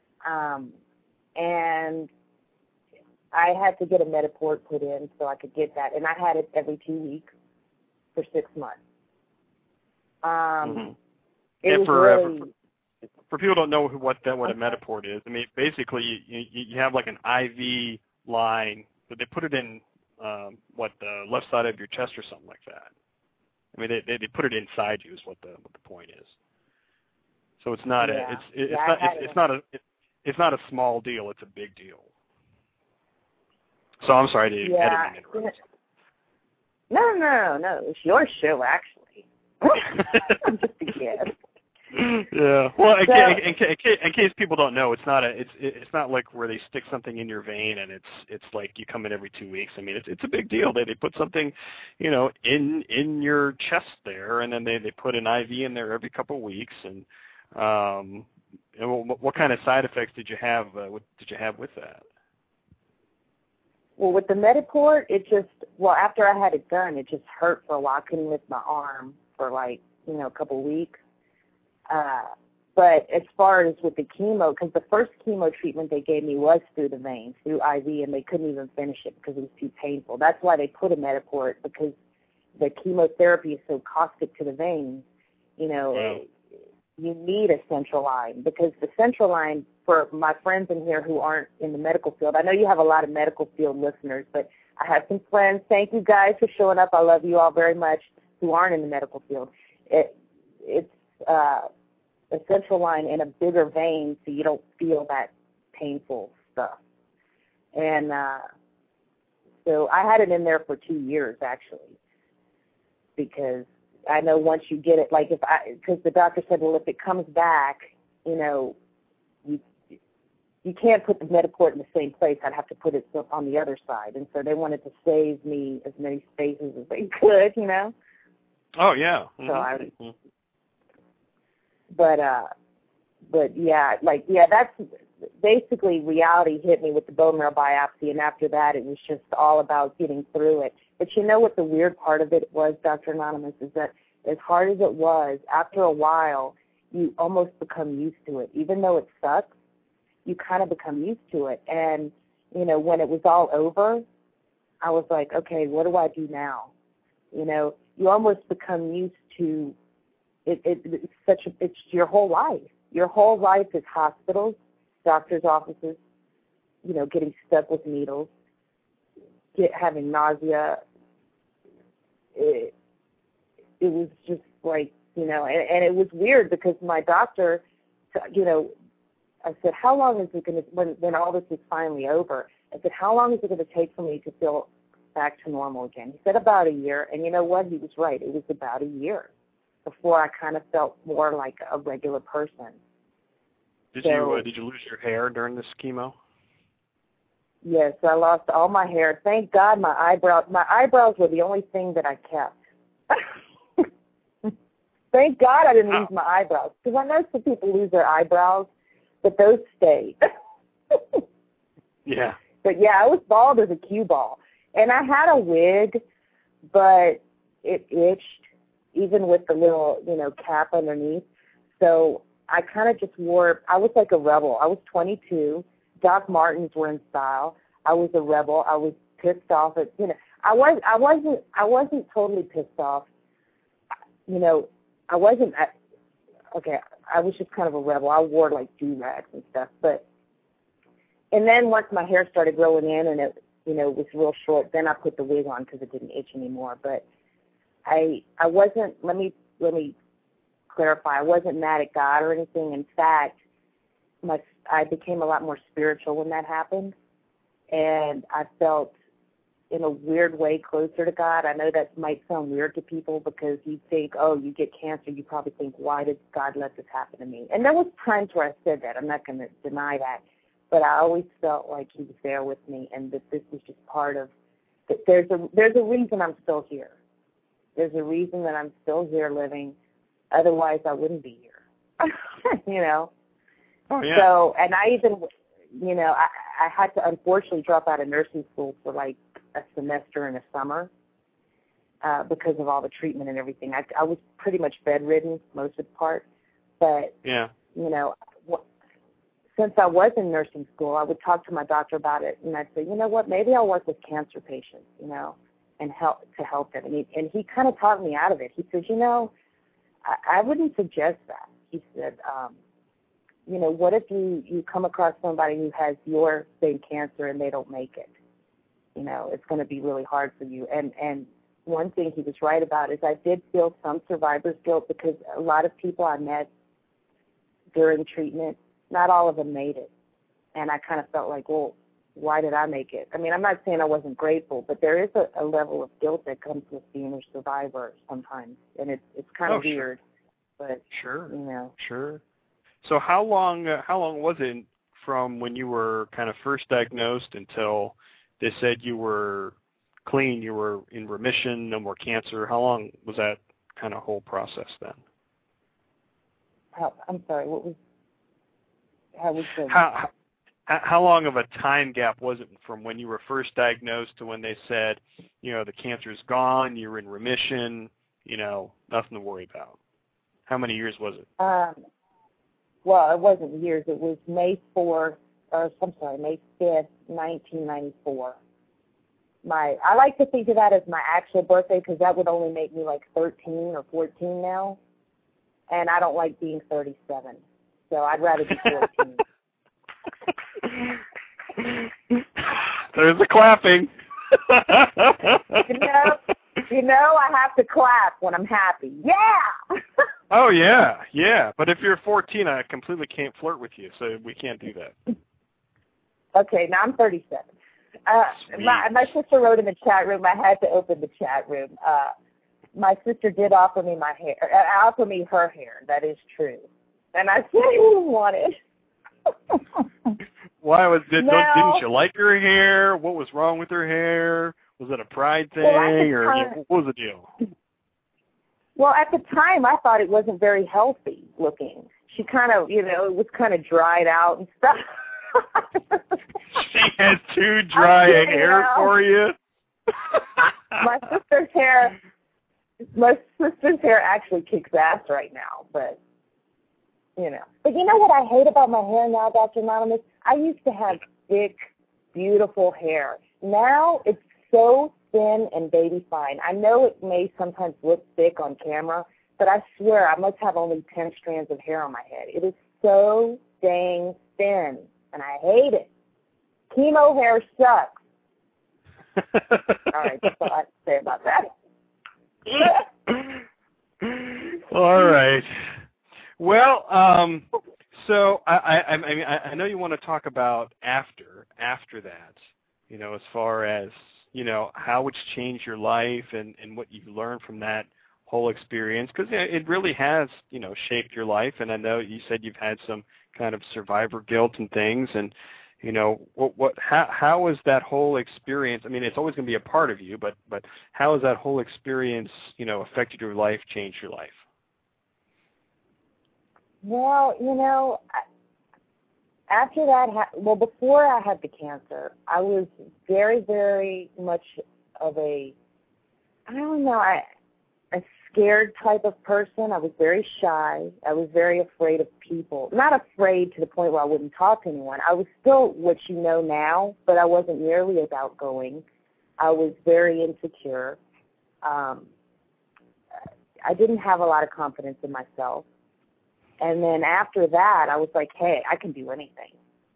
And I had to get a Mediport put in so I could get that, and I had it every 2 weeks for 6 months. It was really, for people who don't know what a Mediport is, I mean, basically you have like an IV line, but they put it in the left side of your chest or something like that. I mean, they put it inside you is what the point is. So it's not it's not a small deal. It's a big deal. So I'm sorry to interrupt. No. It's your show, actually. I'm just a guest. Yeah. Well, in case people don't know, it's not like where they stick something in your vein and it's like you come in every 2 weeks. I mean, it's a big deal. They put something, you know, in your chest there, and then they put an IV in there every couple of weeks. And what kind of side effects did you have? With that? Well, with the Mediport, after I had it done, it just hurt for a while. I couldn't lift my arm for like, you know, a couple of weeks. But as far as with the chemo, because the first chemo treatment they gave me was through the vein, through IV, and they couldn't even finish it because it was too painful. That's why they put a Mediport, because the chemotherapy is so caustic to the veins. You know, wow. You need a central line, because the central line, for my friends in here who aren't in the medical field, I know you have a lot of medical field listeners, but I have some friends, thank you guys for showing up, I love you all very much, who aren't in the medical field. It's a central line in a bigger vein, so you don't feel that painful stuff. And so I had it in there for 2 years, actually, because I know once you get it, like because the doctor said, well, if it comes back, you know, you can't put the Mediport in the same place. I'd have to put it on the other side. And so they wanted to save me as many spaces as they could, you know. Oh, yeah. Mm-hmm. So But that's basically reality hit me with the bone marrow biopsy, and after that it was just all about getting through it. But you know what the weird part of it was, Dr. Anonymous, is that as hard as it was, after a while, you almost become used to it. Even though it sucks, you kind of become used to it. And, you know, when it was all over, I was like, okay, what do I do now? You know, you almost become used to it. It's your whole life. Your whole life is hospitals, doctor's offices, you know, getting stuck with needles, having nausea. It was just like, you know, and it was weird because my doctor, you know, I said, how long is it going to, when all this is finally over, I said, how long is it going to take for me to feel back to normal again? He said about a year, and you know what? He was right. It was about a year before I kind of felt more like a regular person. Did you lose your hair during this chemo? Yes, I lost all my hair. Thank God my eyebrows were the only thing that I kept. Thank God I didn't lose my eyebrows, because I know some people lose their eyebrows, but those stayed. Yeah. But yeah, I was bald as a cue ball. And I had a wig, but it itched, even with the little, you know, cap underneath. So I kind of just I was like a rebel. I was 22. Doc Martens were in style. I was a rebel. I was pissed off at, you know, I wasn't totally pissed off. You know, I was just kind of a rebel. I wore like do-rags and stuff. And then once my hair started growing in and it, you know, was real short, then I put the wig on because it didn't itch anymore. But I wasn't, let me clarify, I wasn't mad at God or anything. In fact, I became a lot more spiritual when that happened. And I felt, in a weird way, closer to God. I know that might sound weird to people because you think, oh, you get cancer, you probably think, why did God let this happen to me? And there was times where I said that. I'm not going to deny that. But I always felt like he was there with me and that this was just part of, that there's a reason I'm still here. There's a reason that I'm still here living. Otherwise, I wouldn't be here. You know? Oh, yeah. So, and I even, you know, I had to unfortunately drop out of nursing school for like a semester in the summer because of all the treatment and everything. I was pretty much bedridden most of the part. But, yeah, you know, since I was in nursing school, I would talk to my doctor about it, and I'd say, you know what, maybe I'll work with cancer patients, you know, and help them. And he kind of talked me out of it. He said, you know, I wouldn't suggest that. He said, you know, what if you come across somebody who has your same cancer and they don't make it? You know, it's going to be really hard for you. And one thing he was right about is I did feel some survivor's guilt because a lot of people I met during treatment, not all of them made it. And I kind of felt like, well, why did I make it? I mean, I'm not saying I wasn't grateful, but there is a level of guilt that comes with being a survivor sometimes. And it's kind of weird. But, sure. You know. Sure. So how long was it from when you were kind of first diagnosed until they said you were clean, you were in remission, no more cancer? How long was that kind of whole process then? I'm sorry, how long of a time gap was it from when you were first diagnosed to when they said, you know, the cancer's gone, you're in remission, you know, nothing to worry about? How many years was it? Well, it wasn't years. It was May 5th, 1994. I like to think of that as my actual birthday because that would only make me like 13 or 14 now. And I don't like being 37. So I'd rather be 14. There's the clapping. You know, I have to clap when I'm happy. Yeah! Oh, yeah, yeah. But if you're 14, I completely can't flirt with you, so we can't do that. Okay, now I'm 37. My sister wrote in the chat room. I had to open the chat room. My sister did offer me her hair. That is true. And I said I didn't want it. Why didn't you like her hair? What was wrong with her hair? Was it a pride thing, what was the deal? Well, at the time, I thought it wasn't very healthy looking. she kind of, it was kind of dried out and stuff. She has too dry a hair for you. My sister's hair actually kicks ass right now, but But you know what I hate about my hair now, Dr. Anonymous? I used to have thick, beautiful hair. Now it's so thin and baby fine. I know it may sometimes look thick on camera, but I swear I must have only 10 strands of hair on my head. It is so dang thin, and I hate it. Chemo hair sucks. All right, that's all I have to say about that. All right. Well, so I know you want to talk about after that, as far as, how it's changed your life and what you've learned from that whole experience, because it really has, shaped your life. And I know you said you've had some kind of survivor guilt and things, and how is that whole experience? I mean, it's always going to be a part of you, but how has that whole experience, affected your life, changed your life? Well, after that, before I had the cancer, I was very, very much of a scared type of person. I was very shy. I was very afraid of people. Not afraid to the point where I wouldn't talk to anyone. I was still what you know now, but I wasn't nearly as outgoing. I was very insecure. I didn't have a lot of confidence in myself. And then after that, I was like, hey, I can do anything,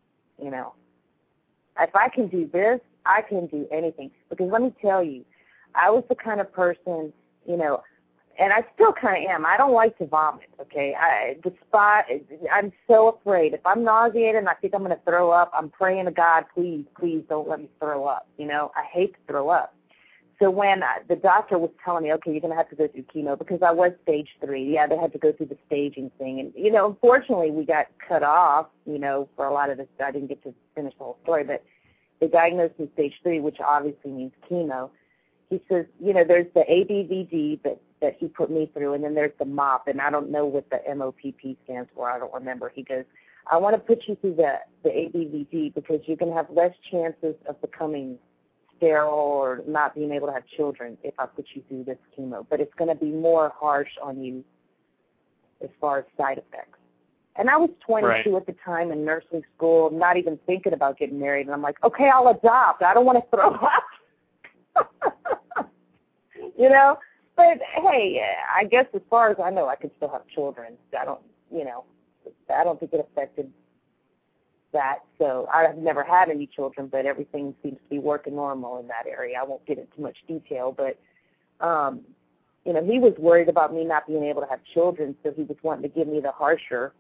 If I can do this, I can do anything. Because let me tell you, I was the kind of person, and I still kind of am. I don't like to vomit, okay? I'm so afraid. If I'm nauseated and I think I'm going to throw up, I'm praying to God, please, please don't let me throw up. I hate to throw up. So when the doctor was telling me, okay, you're going to have to go through chemo, because I was stage 3. Yeah, they had to go through the staging thing. And, unfortunately, we got cut off, for a lot of this. I didn't get to finish the whole story, but they diagnosed me stage 3, which obviously means chemo. He says, there's the ABVD that he put me through, and then there's the MOP, and I don't know what the MOPP stands for. I don't remember. He goes, I want to put you through the ABVD because you're going to have less chances of becoming sterile or not being able to have children if I put you through this chemo. But it's going to be more harsh on you as far as side effects. And I was 22 at the time in nursing school, not even thinking about getting married. And I'm like, okay, I'll adopt. I don't want to throw up. But hey, I guess as far as I know, I could still have children. I don't think it affected that. So I've never had any children, but everything seems to be working normal in that area. I won't get into much detail, but he was worried about me not being able to have children, so he was wanting to give me the harsher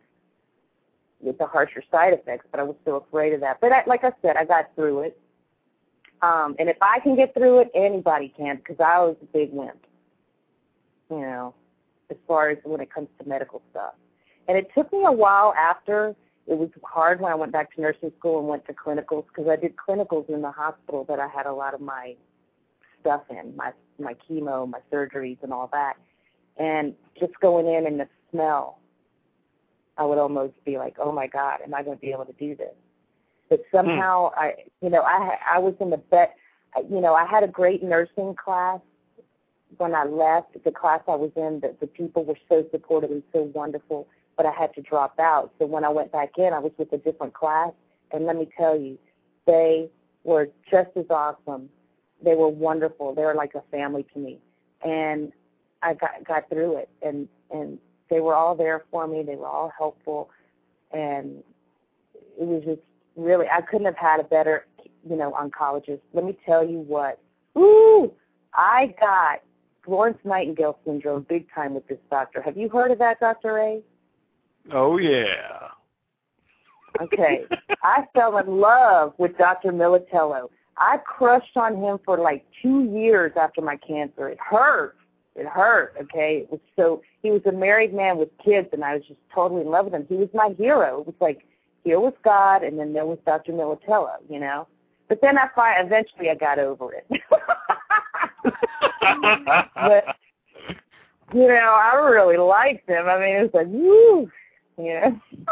side effects, but I was still afraid of that. But like I said, I got through it. And if I can get through it, anybody can, because I was a big wimp, as far as when it comes to medical stuff. And it took me a while after. It was hard when I went back to nursing school and went to clinicals, because I did clinicals in the hospital that I had a lot of my stuff in, my chemo, my surgeries and all that. And just going in and the smell, I would almost be like, oh, my God, am I going to be able to do this? But somehow, I was in the best, I had a great nursing class. When I left, the class I was in, the people were so supportive and so wonderful, but I had to drop out. So when I went back in, I was with a different class, and let me tell you, they were just as awesome. They were wonderful. They were like a family to me. And I got through it, and they were all there for me. They were all helpful, and it was just really, I couldn't have had a better, oncologist. Let me tell you what. I got Florence Nightingale syndrome big time with this doctor. Have you heard of that, Dr. A? Oh, yeah. Okay. I fell in love with Dr. Militello. I crushed on him for like 2 years after my cancer. It hurt. Okay? He was a married man with kids, and I was just totally in love with him. He was my hero. It was like, here was God, and then there was Dr. Militello, But then eventually I got over it. But, I really liked him. I mean, it was like, woo. Yeah.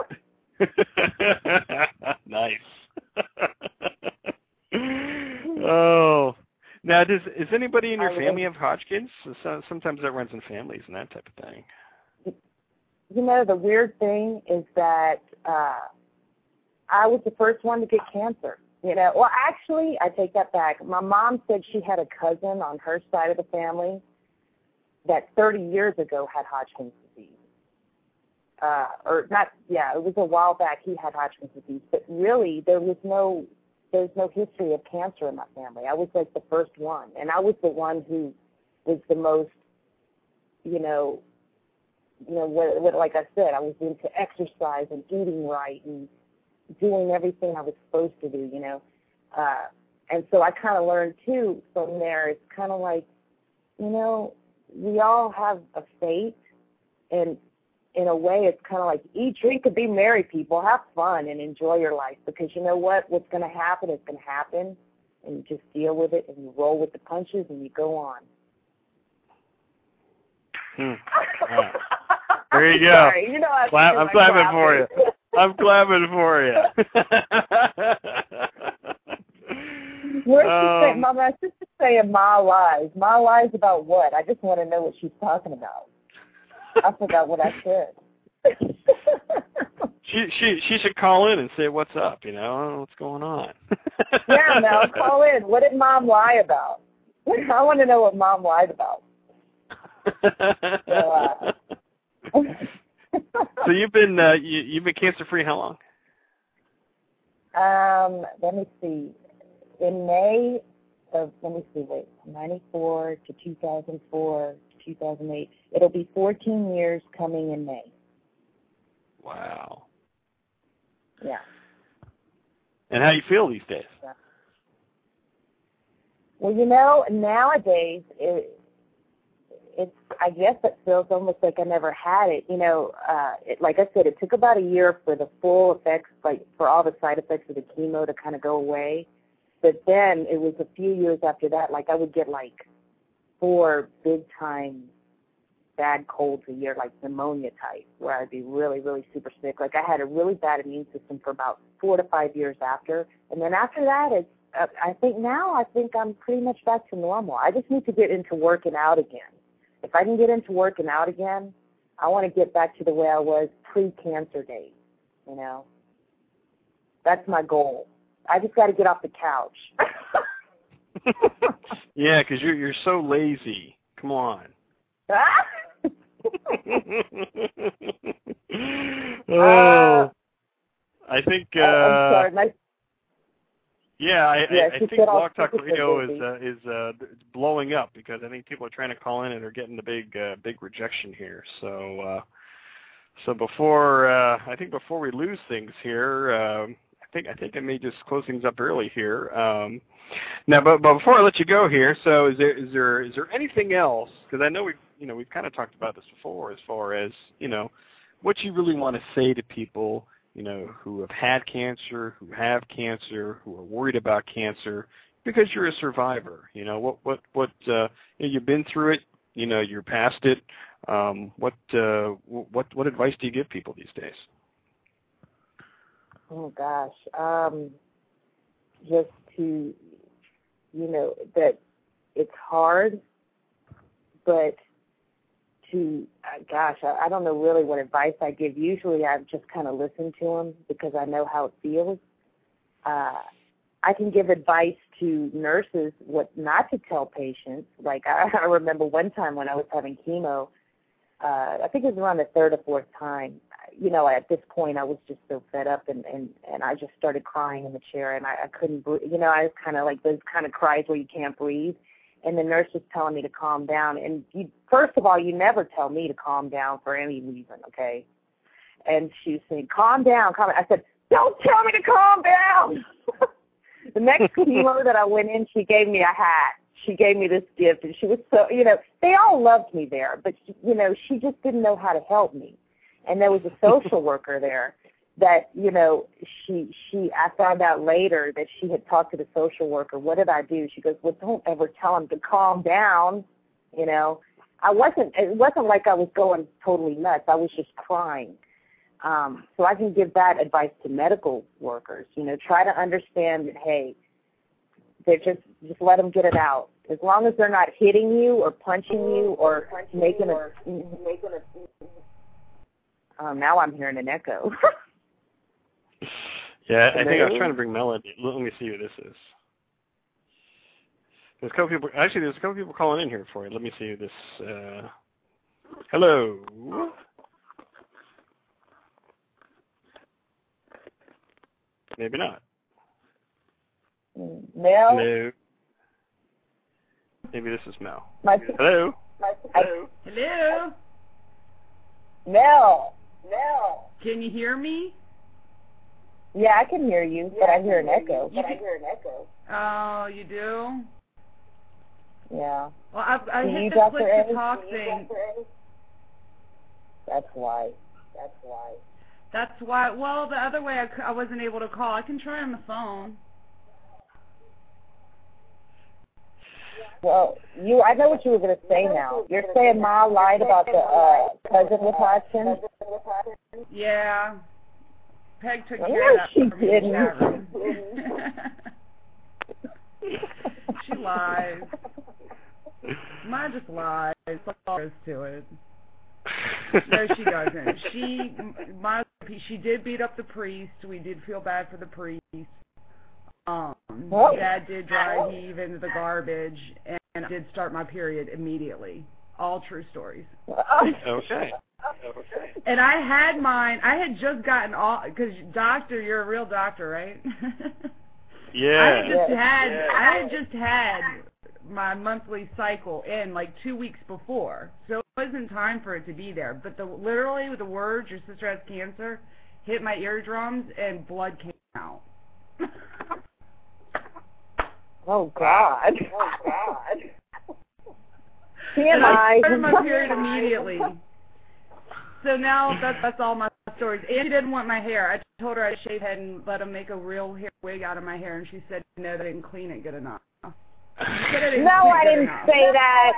Nice. Oh. Now, is anybody in your family have Hodgkin's? Sometimes that runs in families and that type of thing. You know, the weird thing is that I was the first one to get cancer. You know, well, actually, I take that back. My mom said she had a cousin on her side of the family that 30 years ago had Hodgkin's disease. It was a while back he had Hodgkin's disease. But really, there's no history of cancer in my family. I was like the first one. And I was the one who was the most, like I said, I was into exercise and eating right and doing everything I was supposed to do, and so I kind of learned, too, from there. It's kind of like, we all have a fate, and in a way it's kind of like eat, drink, and be merry, people. Have fun and enjoy your life, because you know what? What's going to happen is going to happen, and you just deal with it, and you roll with the punches, and you go on. Wow. There you go. Sorry. I'm clapping for you. I'm clapping for you. Where's my sister saying my lies? My lies about what? I just want to know what she's talking about. I forgot what I said. She should call in and say what's up. What's going on. Yeah, Mel, call in. What did Mom lie about? I want to know what Mom lied about. So you've been cancer free how long? Let me see. In May of 94 to 2004 to 2008. It'll be 14 years coming in May. Wow. Yeah. And how do you feel these days? Yeah. Well, nowadays I guess it feels almost like I never had it. Like I said, it took about a year for the full effects, like for all the side effects of the chemo to kind of go away. But then it was a few years after that, like I would get like 4 big-time bad colds a year, like pneumonia type, where I'd be really, really super sick. Like I had a really bad immune system for about 4 to 5 years after. And then after that, I think I'm pretty much back to normal. I just need to get into working out again. If I can get into working out again, I want to get back to the way I was pre-cancer days, That's my goal. I just got to get off the couch. Yeah, because you're so lazy. Come on. I think. I'm sorry. I think Blog Talk Radio is blowing up because I think people are trying to call in and are getting the big rejection here. So before we lose things here, I think I may just close things up early here. Now, but before I let you go here, so is there anything else? Because I know we've kind of talked about this before, as far as what you really want to say to people, who have had cancer, who have cancer, who are worried about cancer, because you're a survivor. What you've been through it. You're past it. What advice do you give people these days? Oh gosh, just to that it's hard, but I don't know really what advice I give. Usually I just kind of listen to them because I know how it feels. I can give advice to nurses what not to tell patients. Like I remember one time when I was having chemo, I think it was around the 3rd or 4th time. At this point I was just so fed up and I just started crying in the chair and I couldn't breathe. I was kind of like those kind of cries where you can't breathe. And the nurse was telling me to calm down. And first of all, you never tell me to calm down for any reason, okay? And she was saying, calm down, calm down. I said, don't tell me to calm down. The next chemo that I went in, she gave me a hat. She gave me this gift. And she was so, they all loved me there. But, she just didn't know how to help me. And there was a social worker there that, I found out later that she had talked to the social worker. What did I do? She goes, well, don't ever tell him to calm down. It wasn't like I was going totally nuts. I was just crying. So I can give that advice to medical workers. Try to understand that, hey, they're just let them get it out. As long as they're not hitting you or punching you or making a. Now I'm hearing an echo. Yeah, I think I was trying to bring Melody. Let me see who this is. There's a couple people. Actually, there's a couple people calling in here for you. Let me see who this. Hello. Maybe not. Mel? Hello. Maybe this is Mel. Hello. Hello. Hello. Mel. Can you hear me? Yeah, I can hear you, but I hear an echo. Oh, you do? Yeah. Well, I hit the Dr. click A? to talk thing. That's why. That's why. Well, the other way I wasn't able to call. I can try on the phone. Well, I know what you were going to say now. You're saying Ma lied about the cousin with Hodgkin? Yeah. Peg took care of that for me in the chat room. She lies. Ma just lies. That's all there is to it. No, she doesn't. She did beat up the priest. We did feel bad for the priest. Dad did dry heave into the garbage, and I did start my period immediately. All true stories. Okay. And I had mine. I had just gotten all, because doctor, you're a real doctor, right? Yeah. I had just had my monthly cycle in like 2 weeks before, so it wasn't time for it to be there. But literally with the words, your sister has cancer, hit my eardrums and blood came out. Oh God. I started my period immediately. So now that's all my stories. And she didn't want my hair. I told her I'd shave head and let him make a real hair wig out of my hair, and she said no, they didn't clean it good enough. No, I didn't say that.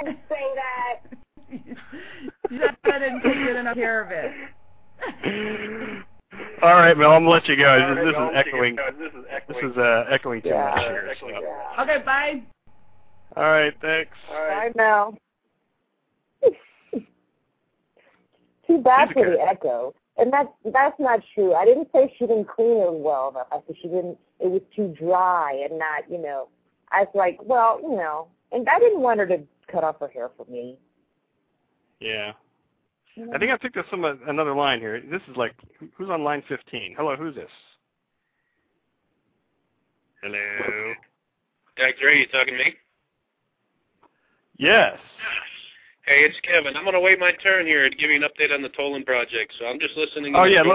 She said I didn't take good enough care of it. All right, Mel, I'm going to let you go. This is echoing. This is echoing too much here. So. Okay, bye. All right, thanks. Bye, Mel. Too bad for the echo. And that's not true. I didn't say she didn't clean it well enough. I said it was too dry and not, I was like, well, and I didn't want her to cut off her hair for me. Yeah. I think I picked up another line here. This is like, who's on line 15? Hello, who's this? Hello. Dr. A, you talking to me? Yes. Hey, it's Kevin. I'm going to wait my turn here to give you an update on the Tolan project, so I'm just listening. Oh, yeah, let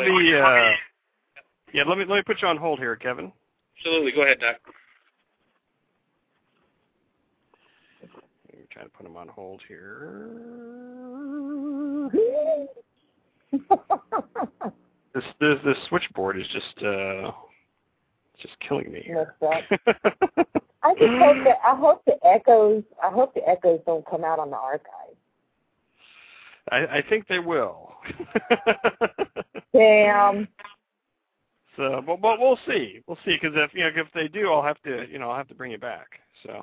me put you on hold here, Kevin. Absolutely. Go ahead, Doc. Let me try to put him on hold here. This switchboard is just killing me here. I hope the echoes don't come out on the archive. I think they will. Damn. So, but we'll see. We'll see, because if they do, I'll have to bring you back. So.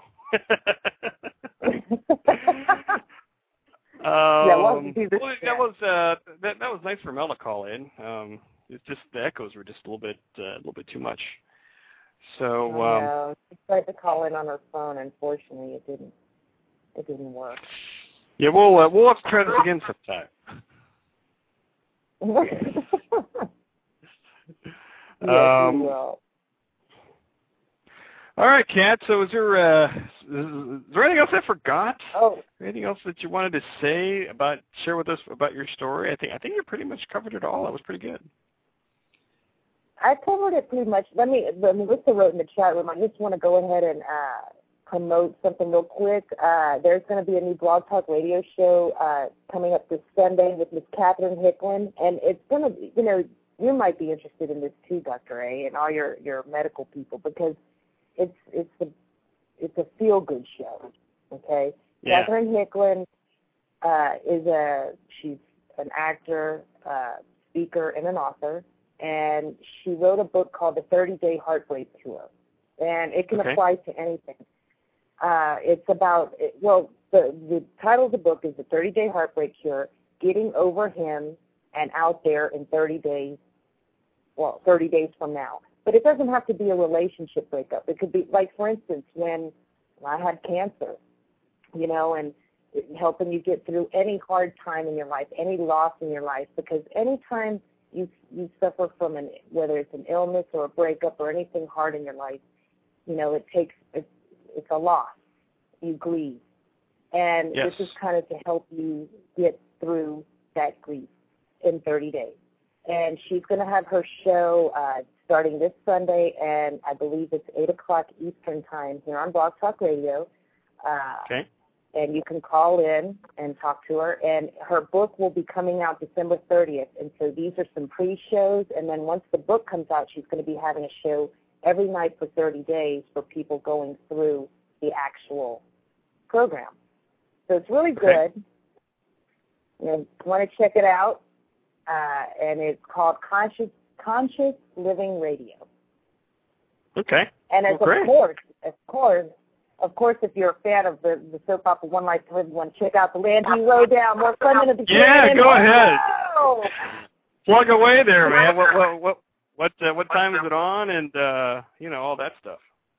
That was nice for Mel to call in. It's just the echoes were just a little bit too much. So she tried to call in on her phone. Unfortunately, it didn't work. Yeah, we'll have to try this again sometime. Yes, we will. All right, Kat. So is there anything else I forgot? Oh. Anything else that you wanted to share with us about your story? I think you pretty much covered it all. That was pretty good. I covered it pretty much. Melissa wrote in the chat room, I just want to go ahead and promote something real quick. There's going to be a new Blog Talk radio show coming up this Sunday with Miss Catherine Hicklin, and it's going to be, you might be interested in this too, Dr. A, and all your medical people, because it's a feel-good show, okay? Yeah. Catherine Hicklin she's an actor, speaker and an author, and she wrote a book called The 30-Day Heartbreak Cure, and it can apply to anything. It's about, the title of the book is The 30-Day Heartbreak Cure, Getting Over Him and Out There in 30 days, 30 days from now. But it doesn't have to be a relationship breakup. It could be, like, for instance, when I had cancer, you know, and helping you get through any hard time in your life, any loss in your life, because any time you suffer from whether it's an illness or a breakup or anything hard in your life, you know, it's a loss. You grieve. And this is kind of to help you get through that grief in 30 days. And she's going to have her show starting this Sunday, and I believe it's 8 o'clock Eastern time here on Blog Talk Radio. And you can call in and talk to her. And her book will be coming out December 30th. And so these are some pre-shows. And then once the book comes out, she's going to be having a show every night for 30 days for people going through the actual program. So it's really good. You want to check it out. And it's called Conscious Living Radio. Okay. And of course, if you're a fan of the soap opera One Life to Live, you want to check out the Land View Lowdown. More fun than the beginning. Yeah, go ahead. Plug away there, man. What time is it on, and you know, all that stuff.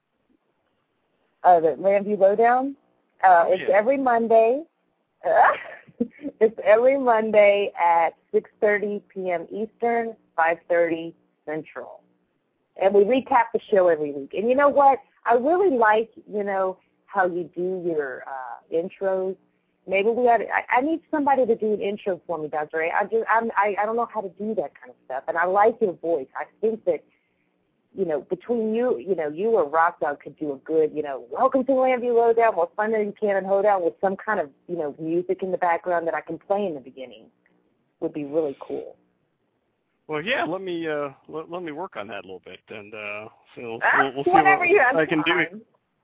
The Land View Lowdown. It's every Monday. It's every Monday at 6:30 p.m. Eastern, 5:30 Central. And we recap the show every week. And you know what? I really like, you know, how you do your intros. Maybe I need somebody to do an intro for me, Dr. A. I don't know how to do that kind of stuff. And I like your voice. I think that, you know, between you, you know, you or Rock Dog could do a good, you know, welcome to Landview Lowdown, more fun than you can in Hoedown, with some kind of, you know, music in the background that I can play in the beginning. Would be really cool. Well, yeah, let me work on that a little bit, and so we'll see what I can do.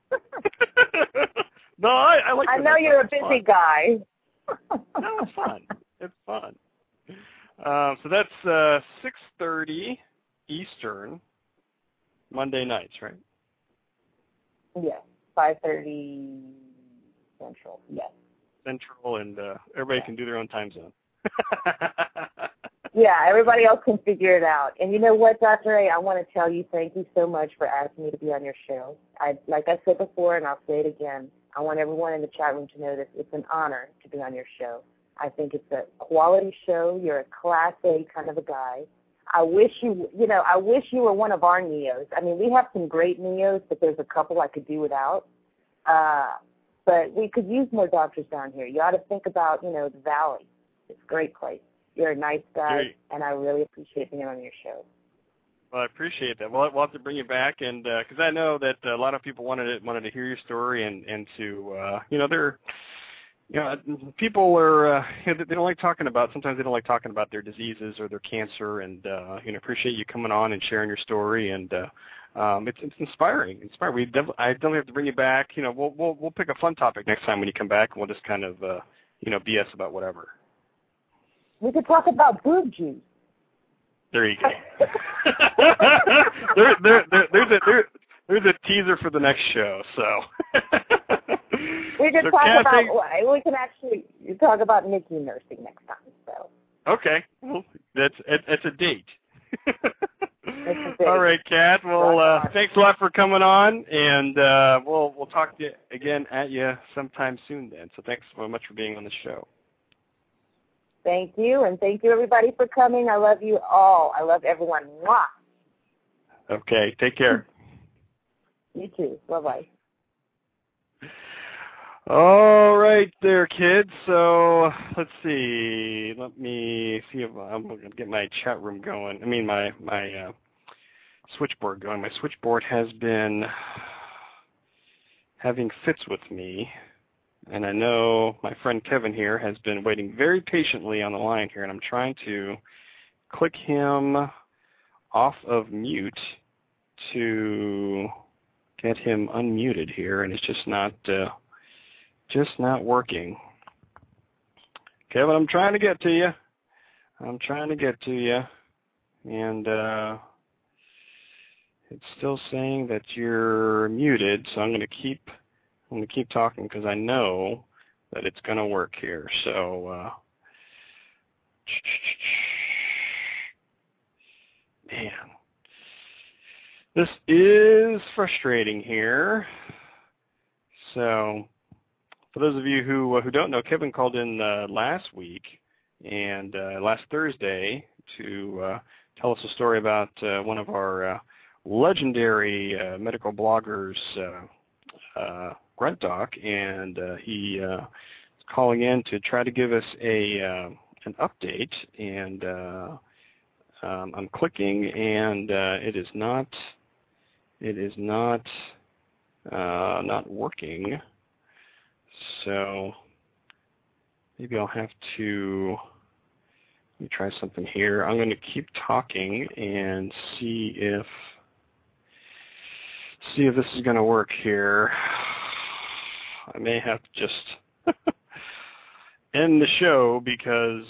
No, I like. I know you're a busy guy. No, it's fun. It's fun. So that's 6:30 Eastern, Monday nights, right? Yes, 5:30 Central. Yes. Central, and everybody can do their own time zone. Yeah, everybody else can figure it out. And you know what, Dr. A, I want to tell you thank you so much for asking me to be on your show. Like I said before, and I'll say it again, I want everyone in the chat room to know this. It's an honor to be on your show. I think it's a quality show. You're a Class A kind of a guy. I wish you were one of our NEOs. I mean, we have some great NEOs, but there's a couple I could do without. But we could use more doctors down here. You ought to think about, you know, the Valley. It's a great place. You're a nice guy, and I really appreciate being on your show. Well, I appreciate that. We'll have to bring you back, and because I know that a lot of people wanted to hear your story, and to you know, they're, you know, people are they don't like talking about. Sometimes they don't like talking about their diseases or their cancer, and you know, appreciate you coming on and sharing your story, and it's inspiring. I definitely have to bring you back. You know, we'll pick a fun topic next time when you come back, and we'll just kind of you know, BS about whatever. We could talk about boob juice. There you go. there's a teaser for the next show. So we can can actually talk about Nikki nursing next time. So okay, well, that's a date. All right, Kat. Well, thanks a lot for coming on, and we'll talk to you again sometime soon. Then, so thanks so much for being on the show. Thank you, and thank you, everybody, for coming. I love you all. I love everyone. Mwah. Okay, take care. You too. Bye-bye. All right there, kids. So let's see. Let me see if I'm going to get my chat room going. I mean, my switchboard going. My switchboard has been having fits with me. And I know my friend Kevin here has been waiting very patiently on the line here, and I'm trying to click him off of mute to get him unmuted here, and it's just not working. Kevin, I'm trying to get to you. I'm trying to get to you, and it's still saying that you're muted. So I'm going to keep talking because I know that it's going to work here. So, man, this is frustrating here. So, for those of you who don't know, Kevin called in last week and last Thursday to tell us a story about one of our legendary medical bloggers, Grunt Doc, and he is calling in to try to give us an update. And I'm clicking, and it is not working. So maybe I'll have to let me try something here. I'm going to keep talking and see if this is going to work here. I may have to just end the show because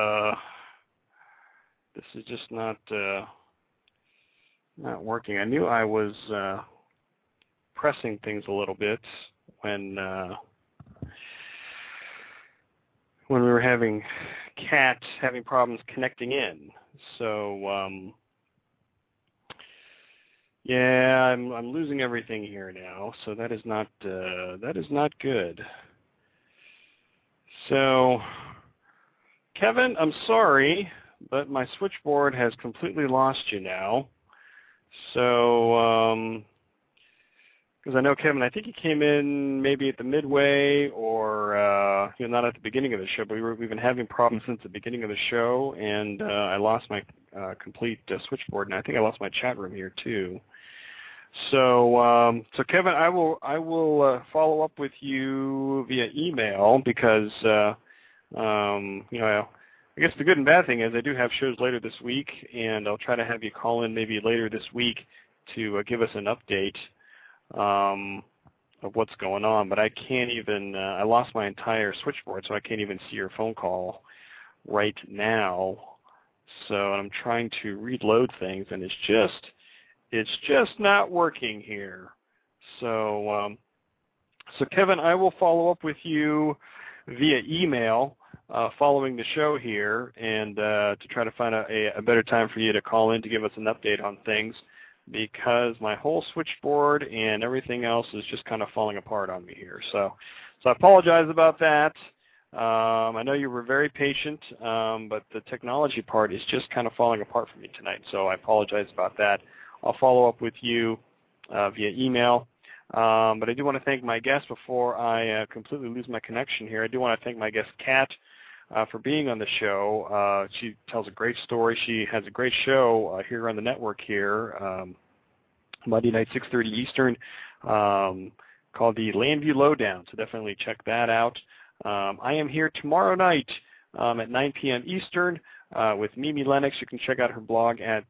this is just not working. I knew I was pressing things a little bit when we were having Kat having problems connecting in. So yeah, I'm losing everything here now. So that is not good. So Kevin, I'm sorry, but my switchboard has completely lost you now. So because I know, Kevin, I think you came in maybe at the midway or not at the beginning of the show, but we've been having problems since the beginning of the show, and I lost my complete switchboard, and I think I lost my chat room here too. So, Kevin, I will follow up with you via email because I guess the good and bad thing is I do have shows later this week, and I'll try to have you call in maybe later this week to give us an update of what's going on, but I can't even, I lost my entire switchboard, so I can't even see your phone call right now. So I'm trying to reload things, and it's just not working here. So, Kevin, I will follow up with you via email following the show here, and to try to find a better time for you to call in to give us an update on things, because my whole switchboard and everything else is just kind of falling apart on me here. So I apologize about that. I know you were very patient, but the technology part is just kind of falling apart for me tonight, so I apologize about that. I'll follow up with you via email. But I do want to thank my guest before I completely lose my connection here. I do want to thank my guest, Kat, for being on the show. She tells a great story. She has a great show here on the network here, Monday night, 6:30 Eastern, called the Landview Lowdown, so definitely check that out. I am here tomorrow night at 9 p.m. Eastern with Mimi Lennox. You can check out her blog at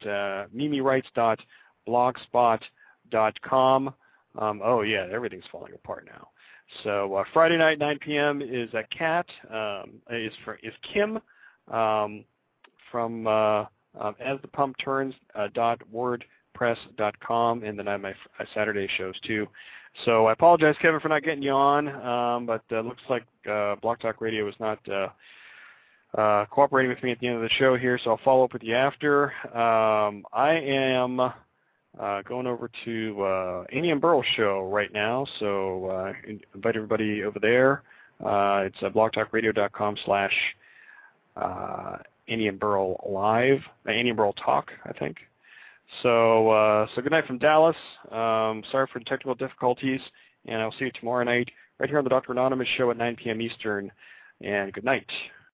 mimiwrites.blogspot.com. Oh, yeah, everything's falling apart now. So Friday night, 9 p.m. is at Kat, is Kim from asthepumpturns.wordpress.com, and then I have my Saturday shows too. So I apologize, Kevin, for not getting you on, but it looks like Blog Talk Radio is not cooperating with me at the end of the show here, so I'll follow up with you after. I am going over to Annie and Burl show right now, so invite everybody over there. It's blogtalkradio.com/Annie and Burl Live, Annie and Burl Talk, I think. So good night from Dallas. Sorry for the technical difficulties, and I'll see you tomorrow night right here on the Dr. Anonymous show at 9 p.m. Eastern, and good night.